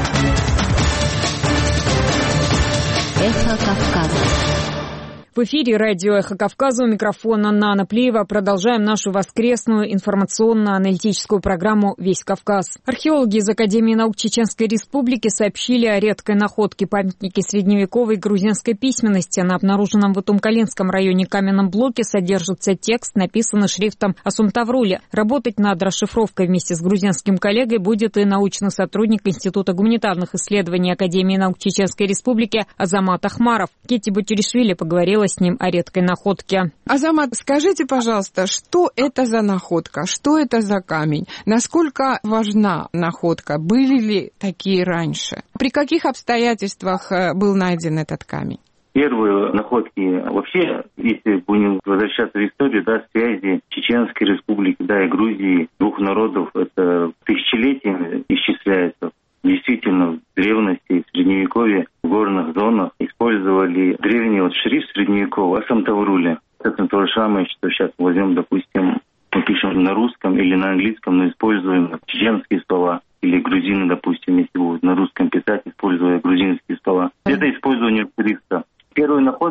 Эхо Кавказа. В эфире радио «Эхо Кавказа», у микрофона Нана Плиева. Продолжаем нашу воскресную информационно-аналитическую программу «Весь Кавказ». Археологи из Академии наук Чеченской Республики сообщили о редкой находке памятники средневековой грузинской письменности. На обнаруженном в Утумкалинском районе каменном блоке содержится текст, написанный шрифтом Асумтаврули. Работать над расшифровкой вместе с грузинским коллегой будет и научный сотрудник Института гуманитарных исследований Академии наук Чеченской Республики Азамат Ахмаров. Кетти Бутюришвили поговорила с ним о редкой находке. Азамат, скажите, пожалуйста, что это за находка? Что это за камень? Насколько важна находка? Были ли такие раньше? При каких обстоятельствах был найден этот камень? Первые находки вообще, если будем возвращаться в историю, да, связи Чеченской Республики, да, и Грузии, двух народов, это тысячелетиями исчисляется. Действительно, в древности, в Средневековье, в горных зонах использовали древний вот шрифт средневековый Асумтаврули. Это то же самое, что сейчас возьмем, допустим, мы пишем на русском или на английском, но используем чеченские слова. Или грузины, допустим, если будут на русском писать, используя грузинские слова. Это использование шрифта. Первые находки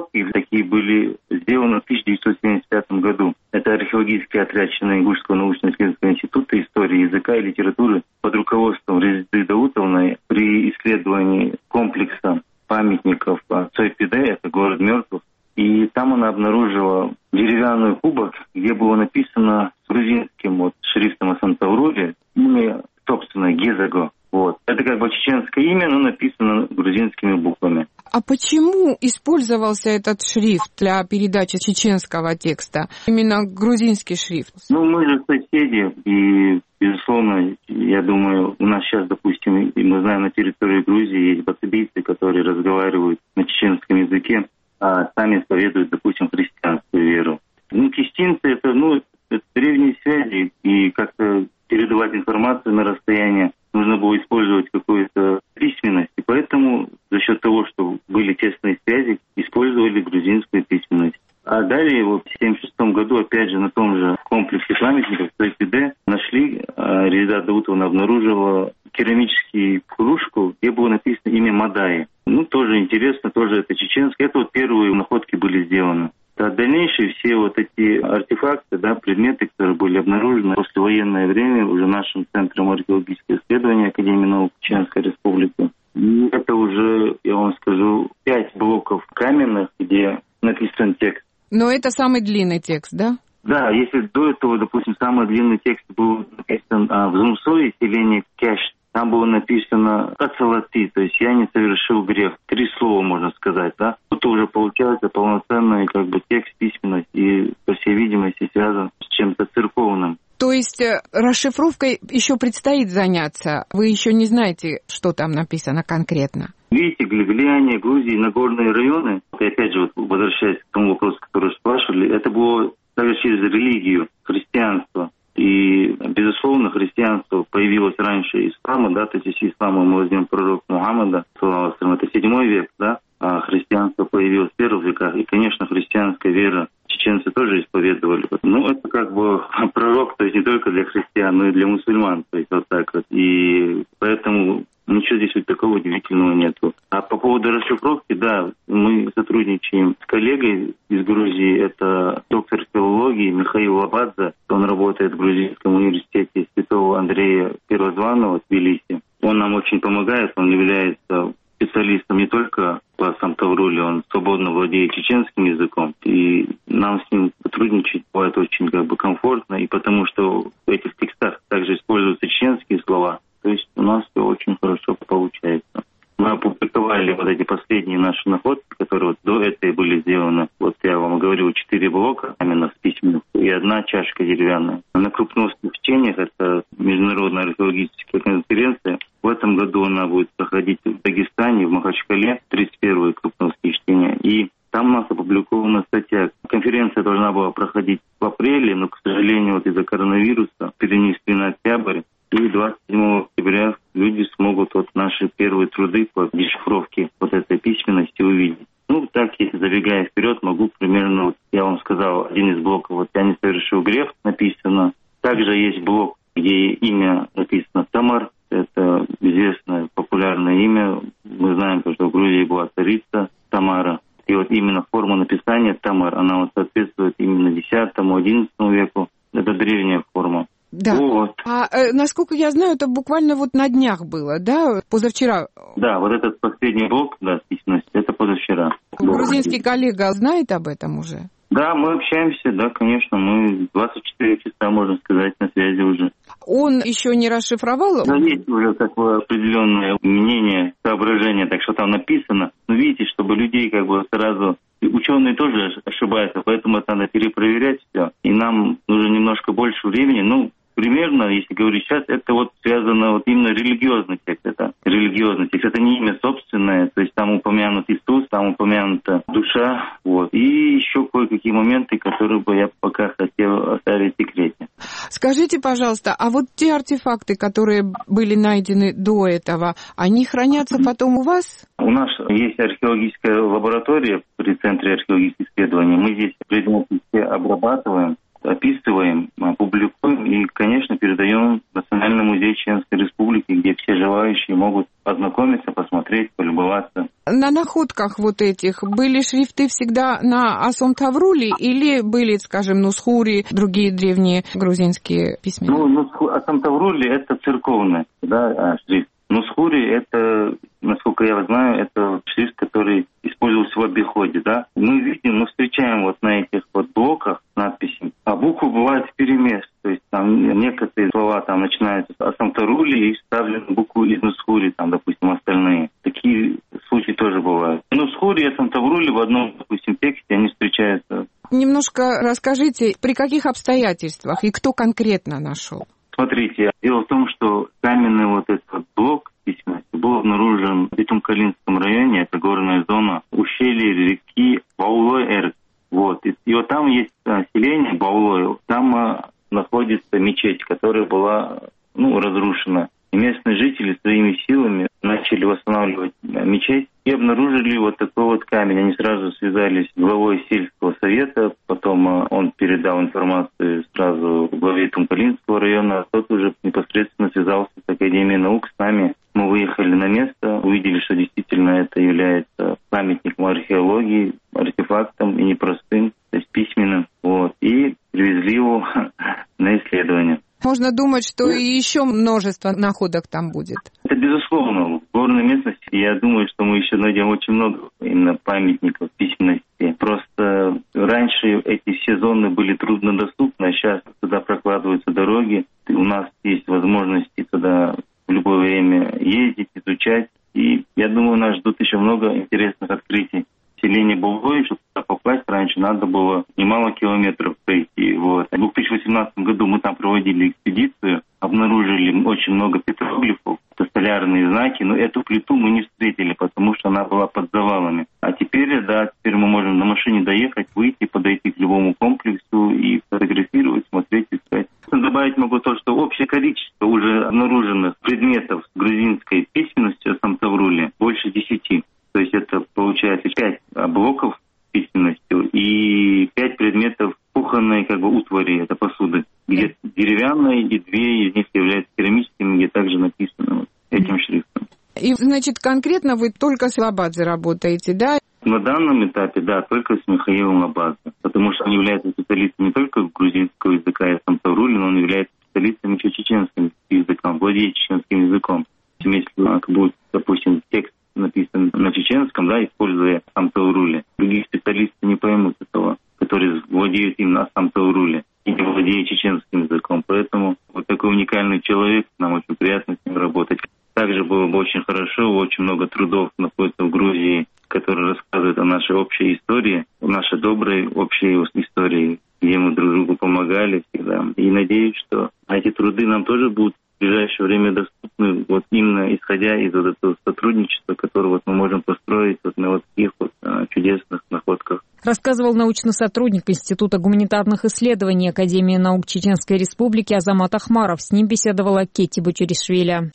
были сделаны в тысяча девятьсот семьдесят пятом году. Это археологический отряд Черно-Ингушского научно-исследовательского института истории языка и литературы под руководством Резиды Даутовны при исследовании комплекса памятников Цой-Пиде, это город мертвых. И там она обнаружила деревянный кубок, где было написано с грузинским вот, шрифтом Асантаурули имя собственное Гезаго. Вот. Это как бы чеченское имя, но написано грузинскими буквами. А почему использовался этот шрифт для передачи чеченского текста? Именно грузинский шрифт? Ну, мы же соседи, и, безусловно, я думаю, у нас сейчас, допустим, мы знаем, на территории Грузии есть бацебийцы, которые разговаривают на чеченском языке, а сами исповедуют, допустим, христианскую веру. Ну, кистинцы — это, ну, это древние связи, и как-то передавать информацию на расстояние нужно было использовать какую-то письменность, и поэтому за счет того, что были тесные связи, использовали грузинскую письменность. А далее, вот в семьдесят шестом году, опять же, на том же комплексе памятников Цой-Пиде нашли, Резида Даутовна обнаружила керамическую кружку, где было написано имя Мадаи. Ну, тоже интересно, тоже это чеченское. Это вот первые находки были сделаны. А дальнейшие все вот эти артефакты, да, предметы, которые были обнаружены в послевоенное время уже нашим Центром археологических исследований Академии наук Чеченской Республики. И это уже, я вам скажу, пять блоков каменных, где написан текст. Но это самый длинный текст, да? Да, если до этого, допустим, самый длинный текст был написан а, в Зумсое, селение Кяш, там было написано «Ацалати», то есть «я не совершил грех». Три слова, можно сказать, да? Тут уже получается полноценный как бы текст, письменность и, по всей видимости, связан с чем-то церковным. То есть расшифровкой еще предстоит заняться? Вы еще не знаете, что там написано конкретно? Видите, влияние Грузии на горные районы, и опять же, вот, возвращаясь к тому вопросу, который спрашивали, это было также через религию, христианство. И, безусловно, христианство появилось раньше ислама, да, то есть ислама мы возьмем пророк Мухаммада, это седьмой век, да, а христианство появилось в первых веках, и, конечно, христианская вера чеченцы тоже исповедовали. Ну, это как бы пророк, то есть не только для христиан, но и для мусульман, то есть вот так вот. И поэтому ничего здесь вот такого удивительного нету. А по поводу расшифровки, да, мы сотрудничаем с коллегой из Грузии, это доктор филологии Михаил Лабадзе, он работает в Грузинском университете Святого Андрея Первозванного в Тбилиси. Он нам очень помогает, он является специалистом не только по Асантаурули, он свободно владеет чеченским языком, и нам с ним сотрудничать бывает очень как бы комфортно, и потому что в этих текстах также используются чеченские слова, то есть у нас все очень хорошо получается. Мы опубликовали вот эти последние наши находки, которые вот до этого были сделаны. Вот я вам говорил, четыре блока, именно с письменных, и одна чашка деревянная. На крупносных чтениях, это международная археологическая конференция, в этом году она будет проходить в Дагестане, в Махачкале, тридцать первые крупносские чтения. И там у нас опубликована статья. Конференция должна была проходить в апреле, но, к сожалению, вот из-за коронавируса перенесли на октябрь. И двадцать седьмого октября люди смогут вот наши первые труды по дешифровке вот этой письменности увидеть. Ну, так, если забегая вперед, могу примерно, вот я вам сказал, один из блоков, вот «Я не совершил грех» написано. Также есть блок, где имя написано Тамар. Это известное, популярное имя. Мы знаем, что в Грузии была царица Тамара. И вот именно форма написания Тамар, она вот соответствует именно десятому-одиннадцатому веку. Это древняя форма. Да. Вот. А э, насколько я знаю, это буквально вот на днях было, да? Позавчера. Да, вот этот последний блок, да, письменности, это позавчера. Грузинский коллега знает об этом уже? Да, мы общаемся, да, конечно, мы двадцать четыре часа, можно сказать, на связи уже. Он еще не расшифровал? Да, есть уже такое определенное мнение, соображение, так что там написано. Но видите, чтобы людей как бы сразу... Ученые тоже ошибаются, поэтому это надо перепроверять все. И нам нужно немножко больше времени. Ну, примерно, если говорить сейчас, это вот связано вот именно религиозный текст. Это религиозный текст. Это не имя собственное, то есть там упомянут Иисус, там упомянута душа. Вот. И еще кое-какие моменты, которые бы я пока хотел оставить в секрете. Скажите, пожалуйста, а вот те артефакты, которые были найдены до этого, они хранятся потом у вас? У нас есть археологическая лаборатория при Центре археологических исследований. Мы здесь предметы все обрабатываем, описываем, публикуем и, конечно, передаем в Национальный музей Чеченской Республики, где все желающие могут ознакомиться, посмотреть, полюбоваться. На находках вот этих были шрифты всегда на Асом Тавруле или были, скажем, Нусхури, другие древние грузинские письмена? Ну, Асом Тавруле это церковный, да, шрифт. Нусхури это, насколько я знаю, это шрифт, который использовался в обиходе, да. Мы видим, мы встречаем вот на этих вот блоках надписи, а буквы бывают вперемешку. То есть там некоторые слова там начинаются с Асом Тавруле и вставлены букву из Нусхури, там, допустим, остальные. Такие случаи тоже бывают. Нусхури и Асом Тавруле в одном, допустим, тексте они встречаются. Немножко расскажите, при каких обстоятельствах и кто конкретно нашел? Смотрите, дело в том, что каменный вот этот блок письменности был обнаружен в Итумкалинском районе, это горная зона, ущелье реки Баулой-Эрк. Вот. И, и вот там есть селение Баулой, там а, находится мечеть, которая была ну, разрушена. И местные жители своими силами начали восстанавливать мечеть и обнаружили вот такой вот камень. Они сразу связались с главой сельского совета, потом он передал информацию сразу главе Тумпалинского района, а тот уже непосредственно связался с Академией наук, с нами. Мы выехали на место, увидели, что действительно это является памятником археологии, артефактом и непростым, то есть письменным. Вот, и привезли его на исследование. Можно думать, что и еще множество находок там будет. Это безусловно. В горной местности, я думаю, что мы еще найдем очень много именно памятников письменности. Просто раньше эти все зоны были труднодоступны, а сейчас туда прокладываются дороги. И у нас есть возможности туда в любое время ездить, изучать. И я думаю, нас ждут еще много интересных открытий. Селение Булгой, чтобы туда попасть, раньше надо было немало километров пройти. Вот. В две тысячи восемнадцатом году мы там проводили экспедицию, обнаружили очень много петроглифов, это столярные знаки, но эту плиту мы не встретили, потому что она была под завалами. А теперь, да, теперь мы можем на машине доехать, выйти, подойти к любому комплексу и фотографировать, смотреть, искать. Добавить могу то, что общее количество уже обнаруженных предметов с грузинской письменностью в Асом Тавруле больше десяти. То есть это получается пять блоков письменностью и пять предметов кухонной как бы утвари, это посуды, где деревянные, и две из них являются керамическими, где также написано вот этим шрифтом. И, значит, конкретно вы только с Лабадзе работаете, да? На данном этапе, да, только с Михаилом Лабадзе, потому что он является специалистом не только грузинского языка и Асом Тавруле, но он является специалистом еще чеченским языком, владеет чеченским языком. Если как будет, допустим, текст написан на чеченском, да, используя Асом Тавруле, другие специалисты не поймут этого, которые владеют именно Асом Тавруле и не владеют чеченским языком. Поэтому вот такой уникальный человек, нам очень приятно с ним работать. Также было бы очень хорошо, очень много трудов находится в Грузии, которые рассказывают о нашей общей истории, о нашей доброй общей истории, где мы друг другу помогали всегда. И надеюсь, что эти труды нам тоже будут в ближайшее время доступны, вот именно исходя из вот этого сотрудничества, которое вот мы можем построить вот на вот таких вот а, чудесных находках. Рассказывал научный сотрудник Института гуманитарных исследований Академии наук Чеченской Республики Азамат Ахмаров. С ним беседовала Кетти Бучеришвили.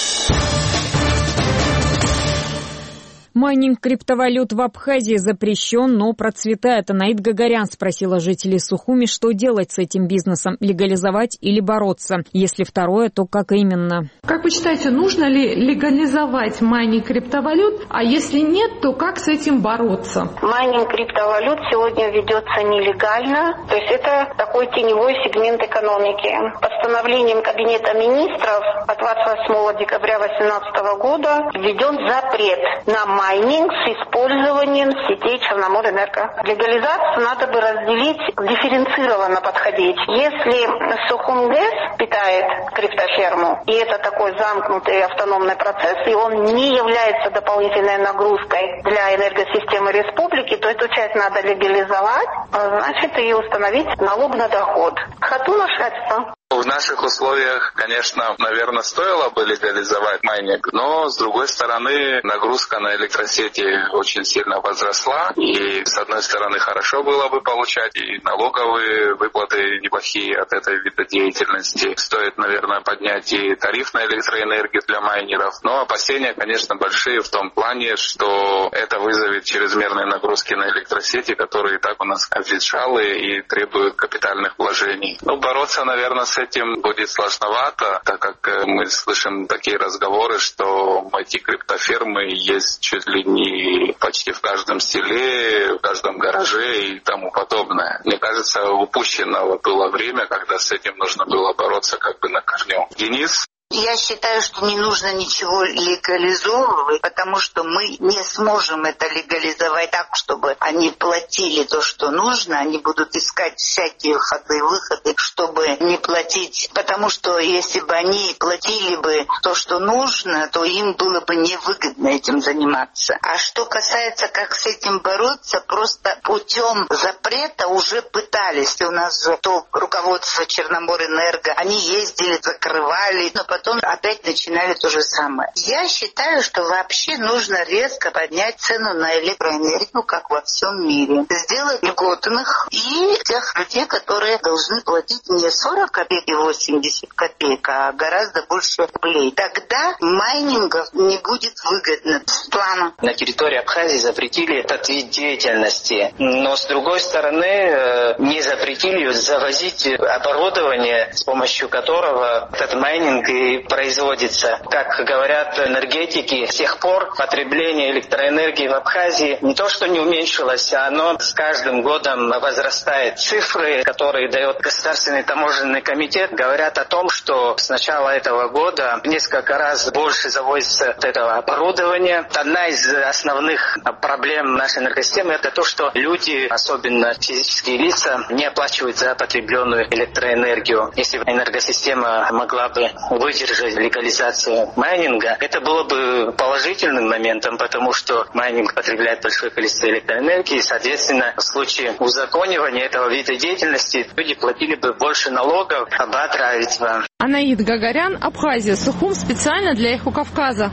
Майнинг криптовалют в Абхазии запрещен, но процветает. Анаид Гагарян спросила жителей Сухуми, что делать с этим бизнесом, легализовать или бороться. Если второе, то как именно? Как вы считаете, нужно ли легализовать майнинг криптовалют, а если нет, то как с этим бороться? Майнинг криптовалют сегодня ведется нелегально, то есть это такой теневой сегмент экономики. Постановлением Кабинета министров от двадцать восьмого декабря две тысячи восемнадцатого года введен запрет на майнинг майнинг с использованием сетей Черноморэнерго. Легализацию надо бы разделить, дифференцированно подходить. Если Сухумгэс питает криптоферму, и это такой замкнутый автономный процесс, и он не является дополнительной нагрузкой для энергосистемы республики, то эту часть надо легализовать, значит, и установить налог на доход. Хатуна шатство. В наших условиях, конечно, наверное, стоило бы легализовать майнинг, но, с другой стороны, нагрузка на электросети очень сильно возросла, и, с одной стороны, хорошо было бы получать и налоговые выплаты неплохие от этой вида деятельности. Стоит, наверное, поднять и тариф на электроэнергию для майнеров, но опасения, конечно, большие в том плане, что это вызовет чрезмерные нагрузки на электросети, которые и так у нас обветшалые и требуют капитальных вложений. Ну, бороться, наверное, с с этим будет сложновато, так как мы слышим такие разговоры, что ай ти-криптофермы есть чуть ли не почти в каждом селе, в каждом гараже и тому подобное. Мне кажется, упущено было время, когда с этим нужно было бороться как бы на корню. Денис? Я считаю, что не нужно ничего легализовывать, потому что мы не сможем это легализовать так, чтобы они платили то, что нужно. Они будут искать всякие ходы, выходы, чтобы не платить. Потому что если бы они платили бы то, что нужно, то им было бы невыгодно этим заниматься. А что касается, как с этим бороться, просто путем запрета уже пытались. У нас же то руководство Черноморэнерго, они ездили, закрывали, но потом опять начинали то же самое. Я считаю, что вообще нужно резко поднять цену на электроэнергию, как во всем мире. Сделать льготных и тех людей, которые должны платить не сорок копеек и восемьдесят копеек, а гораздо больше рублей. Тогда майнингов не будет выгодно. Плана. На территории Абхазии запретили этот вид деятельности, но с другой стороны не запретили завозить оборудование, с помощью которого этот майнинг и производится. Как говорят энергетики, с тех пор потребление электроэнергии в Абхазии не то что не уменьшилось, а оно с каждым годом возрастает. Цифры, которые дает Государственный таможенный комитет, говорят о том, что с начала этого года несколько раз больше завозится этого оборудования. Одна из основных проблем нашей энергосистемы — это то, что люди, особенно физические лица, не оплачивают за потребленную электроэнергию. Если бы энергосистема могла бы выдержать легализацию майнинга, это было бы положительным моментом, потому что майнинг потребляет большое количество электроэнергии, и, соответственно, в случае узаконивания этого вида деятельности люди платили бы больше налогов, обатравить вам. Анаид Гагарян, Абхазия, Сухум, специально для «Эхо Кавказа».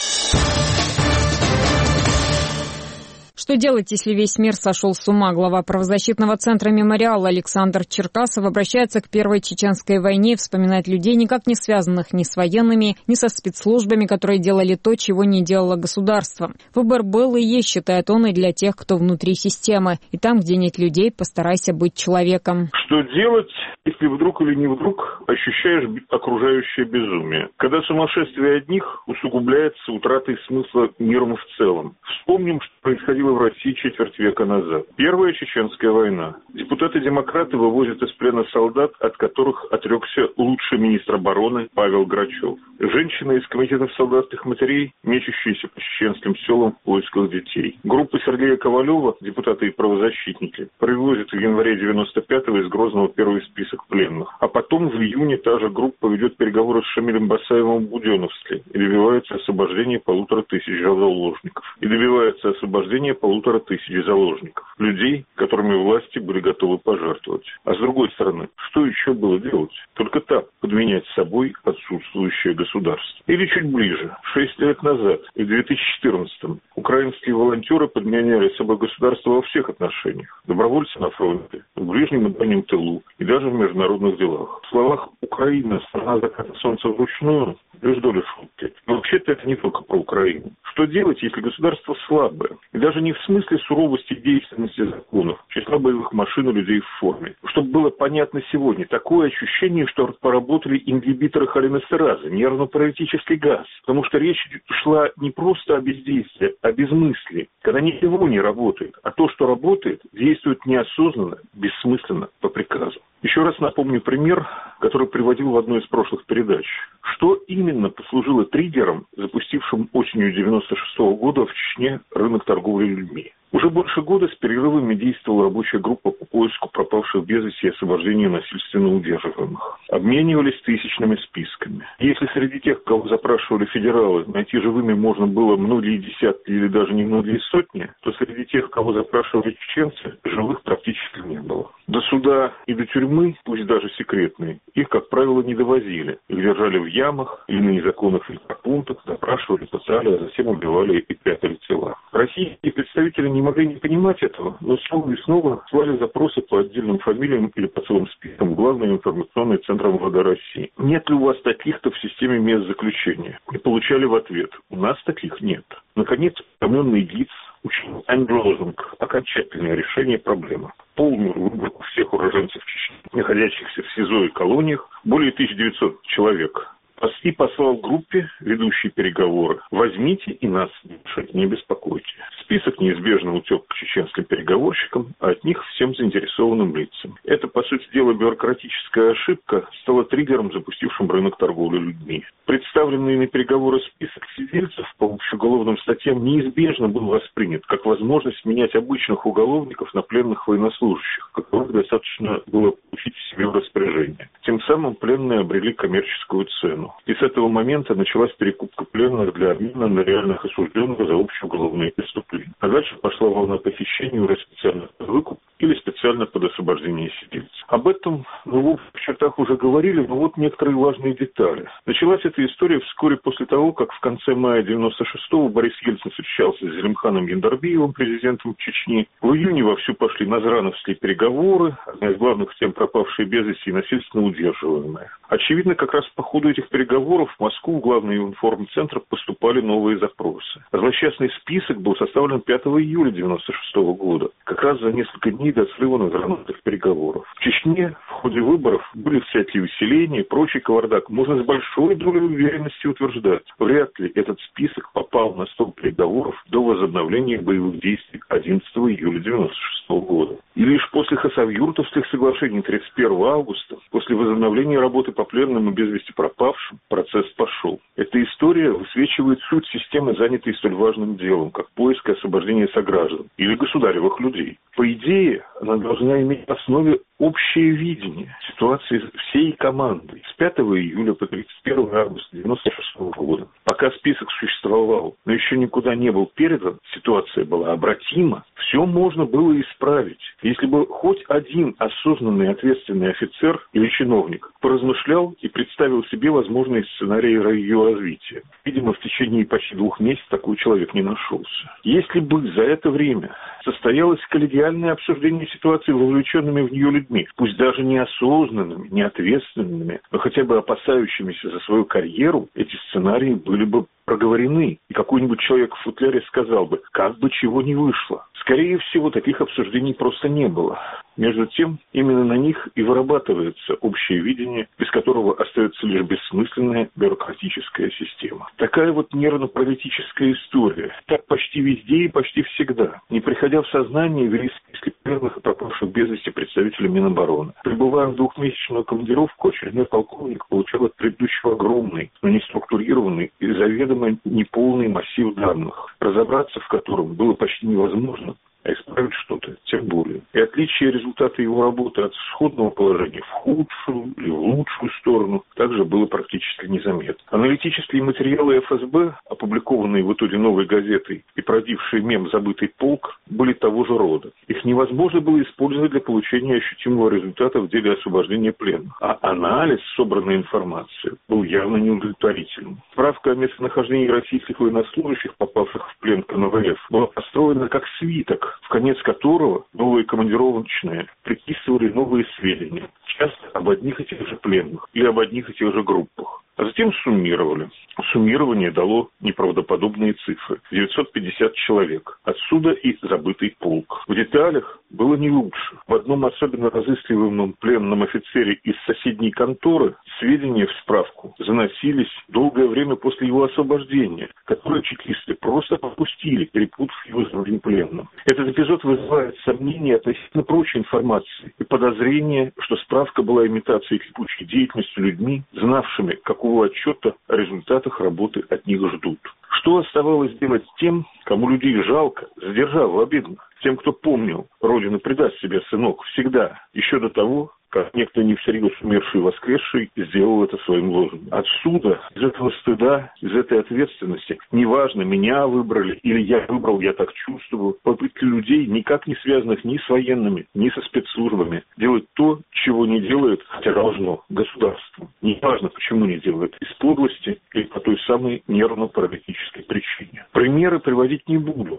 Что делать, если весь мир сошел с ума? Глава правозащитного центра «Мемориал» Александр Черкасов обращается к Первой чеченской войне и вспоминает людей, никак не связанных ни с военными, ни со спецслужбами, которые делали то, чего не делало государство. Выбор был и есть, считает он, и для тех, кто внутри системы. И там, где нет людей, постарайся быть человеком. Что делать, если вдруг или не вдруг ощущаешь окружающее безумие? Когда сумасшествие одних усугубляется утратой смысла миром в целом. Вспомним, что происходило в России четверть века назад. Первая чеченская война. Депутаты-демократы вывозят из плена солдат, от которых отрекся лучший министр обороны Павел Грачев. Женщины из комитетов солдатских матерей, мечущиеся по чеченским селам в поисках детей. Группа Сергея Ковалева, депутаты и правозащитники, привозят в январе девяносто пятого из Грозного первый список пленных. А потом в июне та же группа ведет переговоры с Шамилем Басаевым в Буденновске и добивается освобождения полутора тысяч заложников. И добивается освобождения полутора тысяч заложников. Людей, которыми власти были готовы пожертвовать. А с другой стороны, что еще было делать? Только так подменять собой отсутствующее государство. Или чуть ближе, шесть лет назад, в две тысячи четырнадцатом, украинские волонтеры подменяли собой государство во всех отношениях. Добровольцы на фронте, в ближнем и дальнем тылу и даже в международных делах. В словах «Украина, страна заката солнца вручную» лишь доля шутки. Но вообще-то это не только про Украину. Что делать, если государство слабое? И даже не в смысле суровости действенности законов, числа боевых машин и людей в форме. Чтобы было понятно сегодня, такое ощущение, что поработали ингибиторы холинестеразы, нервно-паралитический газ. Потому что речь шла не просто о бездействии, а о безмыслии. Когда ничего не работает, а то, что работает, действует неосознанно, бессмысленно, по приказу. Еще раз напомню пример, который приводил в одной из прошлых передач. Что именно послужило триггером, запустившим осенью девяносто шестого года в Чечне рынок торговли людьми? Уже больше года с перерывами действовала рабочая группа по поиску пропавших без вести и освобождению насильственно удерживаемых. Обменивались тысячными списками. Если среди тех, кого запрашивали федералы, найти живыми можно было многие десятки или даже не многие сотни, то среди тех, кого запрашивали чеченцы, живых практически не было. До суда и до тюрьмы, пусть даже секретные, их, как правило, не довозили. Их держали в ямах или на незаконных фильтропунктах, запрашивали, пытали, а затем убивали и прятали тела. Российские представители не могли не понимать этого, но снова и снова слали запросы по отдельным фамилиям или по целым спискам в Главный информационный центр МВД России. Нет ли у вас таких-то в системе мест заключения? И получали в ответ: у нас таких нет. Наконец, утомленный ГИЦ учил один лозунг – окончательное решение проблемы. Полную выборку всех уроженцев Чечни, находящихся в СИЗО и колониях, более тысяча девятьсот человек. И послал группе, ведущей переговоры: возьмите и нас, не беспокойте. Список неизбежно утек к чеченским переговорщикам, а от них всем заинтересованным лицам. Это, по сути дела, бюрократическая ошибка стала триггером, запустившим рынок торговли людьми. Представленный на переговоры список сидельцев по общеуголовным статьям неизбежно был воспринят как возможность менять обычных уголовников на пленных военнослужащих, которых достаточно было получить себе в распоряжение. Тем самым пленные обрели коммерческую цену. И с этого момента началась перекупка пленных для обмена на реальных осужденных за общеуголовные преступления. А дальше пошла волна похищений уже специально под выкуп или специально под освобождение сидельцев. Об этом, ну, в общих чертах уже говорили, но вот некоторые важные детали. Началась эта история вскоре после того, как в конце мая девяносто шестого Борис Ельцин встречался с Зелимханом Яндарбиевым, президентом Чечни. В июне вовсю пошли назрановские переговоры, одна из главных тем пропавшие без вести и насильственно удерживаемые. Очевидно, как раз по ходу этих переговоров в Москву, в главный информцентр, поступали новые запросы. Злосчастный список был составлен пятого июля девяносто шестого года, как раз за несколько дней до срыва назрановских переговоров. В Чечне в ходе выборов были всякие усиления и прочий кавардак. Можно с большой долей уверенности утверждать, вряд ли этот список попал на стол переговоров до возобновления боевых действий одиннадцатого июля девяносто шестого года. И лишь после Хасавюртовских соглашений тридцать первого августа, после возобновления работы по пленным и без вести пропавшим, процесс пошел. Эта история высвечивает суть системы, занятой столь важным делом, как поиск и освобождение сограждан или государевых людей. По идее, она должна иметь в основе общее видение ситуации всей команды с пятого июля по тридцать первого августа девяносто шестого года. Пока список существовал, но еще никуда не был передан, ситуация была обратима, все можно было исправить. Если бы хоть один осознанный ответственный офицер или чиновник поразмышлял и представил себе возможные сценарии ее развития. Видимо, в течение почти двух месяцев такой человек не нашелся. Если бы за это время состоялось коллегиальное обсуждение ситуации вовлеченными в нее людьми, пусть даже неосознанными, неответственными, но хотя бы опасающимися за свою карьеру, эти сценарии были бы проговорены, и какой-нибудь человек в футляре сказал бы, как бы чего не вышло. Скорее всего, таких обсуждений просто не было. Между тем, именно на них и вырабатывается общее видение, без которого остается лишь бессмысленная бюрократическая система. Такая вот нервно-паралитическая история. Так почти везде и почти всегда. Не приходя в сознание, вели списки пленных и пропавших без вести представителей Минобороны. Прибывая в двухмесячную командировку, очередной полковник получал от предыдущего огромный, но не структурированный и заведомо неполный массив данных, разобраться в котором было почти невозможно, а исправить что-то тем более. И отличие результата его работы от исходного положения в худшую или в лучшую сторону также было практически незаметно. Аналитические материалы эф эс бэ, опубликованные в итоге «Новой газетой» и породившие мем «Забытый полк», были того же рода. Их невозможно было использовать для получения ощутимого результата в деле освобождения пленных. А анализ собранной информации был явно неудовлетворительным. Справка о местонахождении российских военнослужащих, попавших в плен к эн вэ эф, была построена как свиток, в конец которого новые командировочные приписывали новые сведения, часто об одних и тех же пленных или об одних и тех же группах. А затем суммировали. Суммирование дало неправдоподобные цифры. девятьсот пятьдесят человек. Отсюда и забытый полк. В деталях было не лучше. В одном особенно разыскиваемом пленном офицере из соседней конторы сведения в справку заносились долгое время после его освобождения, которые чекисты просто попустили, перепутав его с другим пленным. Этот эпизод вызывает сомнения относительно прочей информации и подозрение, что справка была имитацией кипучей деятельности людьми, знавшими, какого отчета о результатах работы от них ждут. Что оставалось делать тем, кому людей жалко, за державу обидно? Тем, кто помнил, Родина предаст себя, сынок, всегда, еще до того, как некто не всерьез умерший и воскресший сделал это своим лозунгом. Отсюда, из этого стыда, из этой ответственности, неважно, меня выбрали или я выбрал, я так чувствую, попытки людей, никак не связанных ни с военными, ни со спецслужбами, делать то, чего не делает, хотя должно, государство. Неважно, почему не делает, из подлости или по той самой нервно-паралитической причине. Примеры приводить не буду.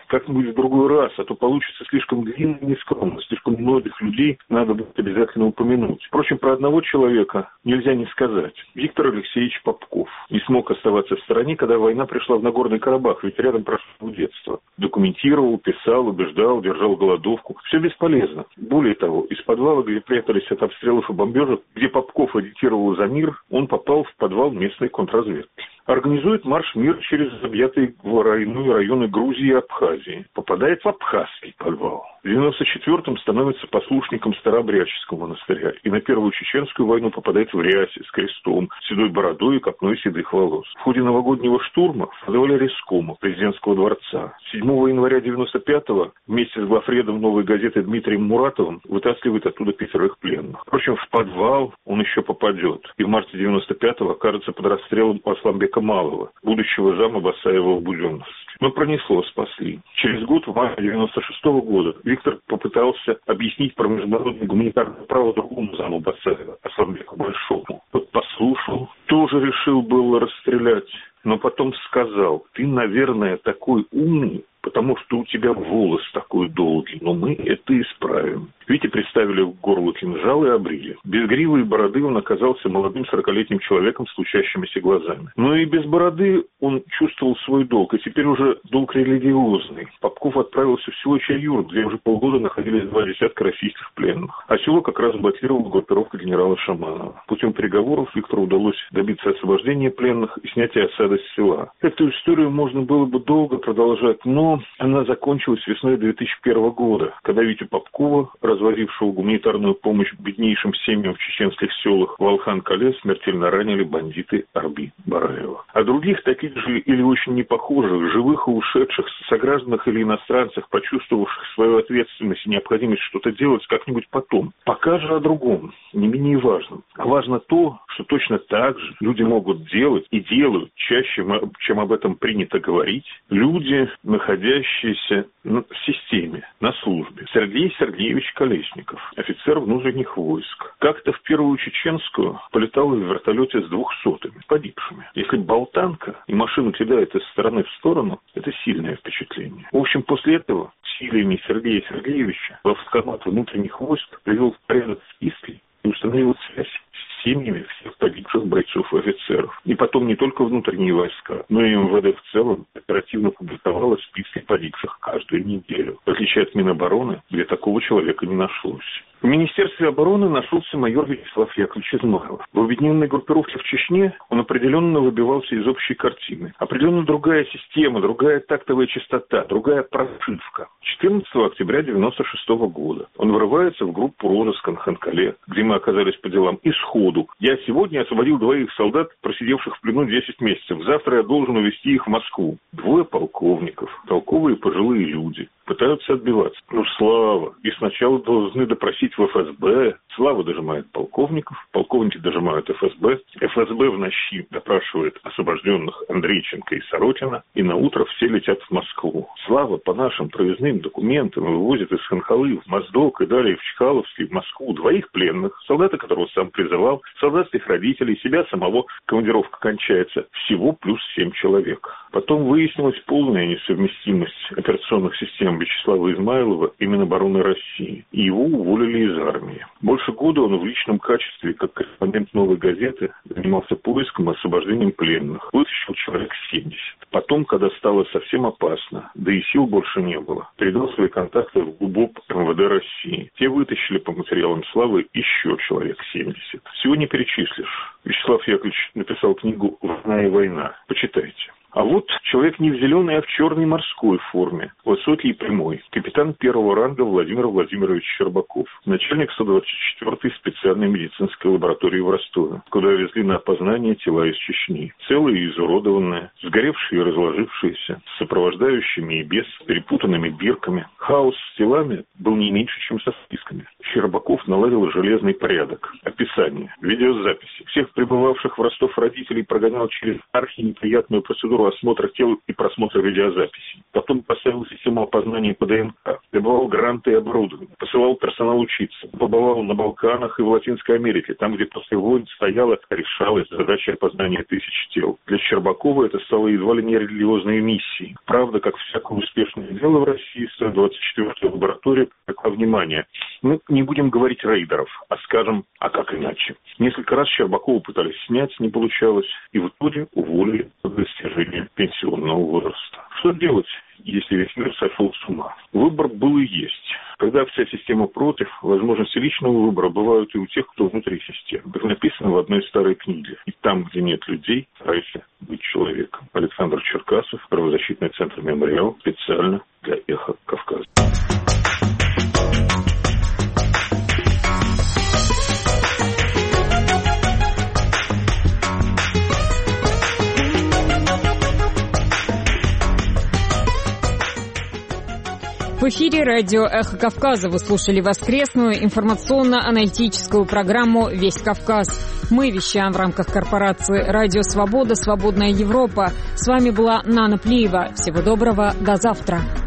как-нибудь в другой раз, а то получится слишком длинно и нескромно. Слишком многих людей надо будет обязательно упомянуть. Впрочем, про одного человека нельзя не сказать. Виктор Алексеевич Попков не смог оставаться в стороне, когда война пришла в Нагорный Карабах, ведь рядом прошло детство. Документировал, писал, убеждал, держал голодовку. Все бесполезно. Более того, из подвала, где прятались от обстрелов и бомбежек, где Попков агитировал за мир, он попал в подвал местной контрразведки. Организует марш мира через объятые войной районы Грузии и Абхазии. Попадает в абхазский подвал. В девяносто четвёртом становится послушником Старообрядческого монастыря. И на Первую Чеченскую войну попадает в рясе с крестом, седой бородой и копной седых волос. В ходе новогоднего штурма подавали рескома президентского дворца. седьмого января девяносто пятого вместе с главредом «Новой газеты» Дмитрием Муратовым вытаскивает оттуда пятерых пленных. Впрочем, в подвал он еще попадет. И в марте девяносто пятого окажется под расстрелом Асламбека Малого, будущего зама Басаева в Буденновске. Но пронесло, спасли. Через год, в мае девяносто шестого года, Виктор попытался объяснить про международное гуманитарное право другому заму Басаева, Асламбеку Большому. Тот послушал, тоже решил было расстрелять, но потом сказал: ты, наверное, такой умный, потому что у тебя волос такой долгий, но мы это исправим. Вите приставили в горло кинжал и обрили. Без гривы и бороды он оказался молодым сорокалетним человеком с лучащимися глазами. Но и без бороды он чувствовал свой долг, и теперь уже долг религиозный. Попков отправился в село Чаюр, где уже полгода находились два десятка российских пленных. А село как раз блокировала группировка генерала Шаманова. Путем переговоров Виктору удалось добиться освобождения пленных и снятия осады с села. Эту историю можно было бы долго продолжать, но она закончилась весной две тысячи первого года, когда Витю Попкова, развозившего гуманитарную помощь беднейшим семьям в чеченских селах в Алхан-Кале, смертельно ранили бандиты Арби Бараева. А других таких же или очень непохожих, живых и ушедших, согражданах или иностранцах, почувствовавших свою ответственность и необходимость что-то делать как-нибудь потом. Пока же о другом, не менее важном. А важно то, что точно так же люди могут делать и делают чаще, чем об этом принято говорить, люди, находящиеся в системе, на службе. Сергей Сергеевич Колесников, офицер внутренних войск. Как-то в Первую Чеченскую полетал в вертолете с двухсотыми погибшими. Если болтанка и машину кидает из стороны в сторону, это сильное впечатление. В общем, после этого усилиями Сергея Сергеевича Главкомат внутренних войск привел в порядок списки и установил связь с семьями всех погибших бойцов и офицеров. И потом не только внутренние войска, но и эм вэ дэ в целом оперативно публиковало списки погибших каждую неделю. В отличие от Минобороны, где такого человека не нашлось. В Министерстве обороны нашелся майор Вячеслав Яковлевич Измайлов. В объединенной группировке в Чечне он определенно выбивался из общей картины. Определенно другая система, другая тактовая частота, другая прошивка. четырнадцатого октября девяносто шестого года он врывается в группу розыска на Ханкале, где мы оказались по делам, и сходу. Я сегодня освободил двоих солдат, просидевших в плену десять месяцев. Завтра я должен увезти их в Москву. Двое полковников, толковые пожилые люди, пытаются отбиваться. Ну, Слава. И сначала должны допросить в эф эс бэ. Слава дожимает полковников, полковники дожимают эф эс бэ. эф эс бэ в ночи допрашивает освобожденных Андрейченко и Сорокина. И на утро все летят в Москву. Слава по нашим проездным документам вывозит из Ханхалы в Моздок и далее в Чкаловский, в Москву двоих пленных, солдата, которого сам призывал, солдатских родителей, себя самого. Командировка кончается. Всего плюс семь человек. Потом выяснилась полная несовместимость операционных систем Вячеслава Измайлова и Минобороны России. И его уволили из армии. Больше года он в личном качестве, как корреспондент «Новой газеты», занимался поиском и освобождением пленных. Вытащил человек семьдесят. Потом, когда стало совсем опасно, да и сил больше не было, передал свои контакты в ГУБОП эм вэ дэ России. Те вытащили по материалам Славы еще человек семьдесят. Всего не перечислишь. Вячеслав Яковлевич написал книгу «Война и война». Почитайте. А вот человек не в зеленой, а в черной морской форме, высокий и прямой, капитан первого ранга Владимир Владимирович Щербаков, начальник сто двадцать четвёртой специальной медицинской лаборатории в Ростове, куда везли на опознание тела из Чечни. Целые и изуродованные, сгоревшие и разложившиеся, с сопровождающими и без, перепутанными бирками. Хаос с телами был не меньше, чем со списками. Щербаков наладил железный порядок. Описание. Видеозаписи. Всех прибывавших в Ростов родителей прогонял через архинеприятную процедуру осмотра тел и просмотра видеозаписей. Потом поставил систему опознания по ДНК. Добывал гранты и оборудование. Посылал персонал учиться. Побывал на Балканах и в Латинской Америке, там, где после войн стояла, решалась задача опознания тысяч тел. Для Щербакова это стало едва ли не религиозной миссией. Правда, как всякое успешное дело в России, сто двадцать четвёртая лаборатория привлекла внимание. Мы не будем говорить рейдеров, а скажем, а как иначе. Несколько раз Щербакова пытались снять, не получалось, и в итоге уволили по достижению пенсионного возраста. Что делать, если весь мир сошел с ума? Выбор был и есть. Когда вся система против, возможности личного выбора бывают и у тех, кто внутри системы. Как написано в одной старой книге. И там, где нет людей, старайся быть человеком. Александр Черкасов, правозащитный центр «Мемориал», специально для «Эхо Кавказа». В эфире радио «Эхо Кавказа». Вы слушали воскресную информационно-аналитическую программу «Весь Кавказ». Мы вещаем в рамках корпорации «Радио Свобода. Свободная Европа». С вами была Нана Плиева. Всего доброго. До завтра.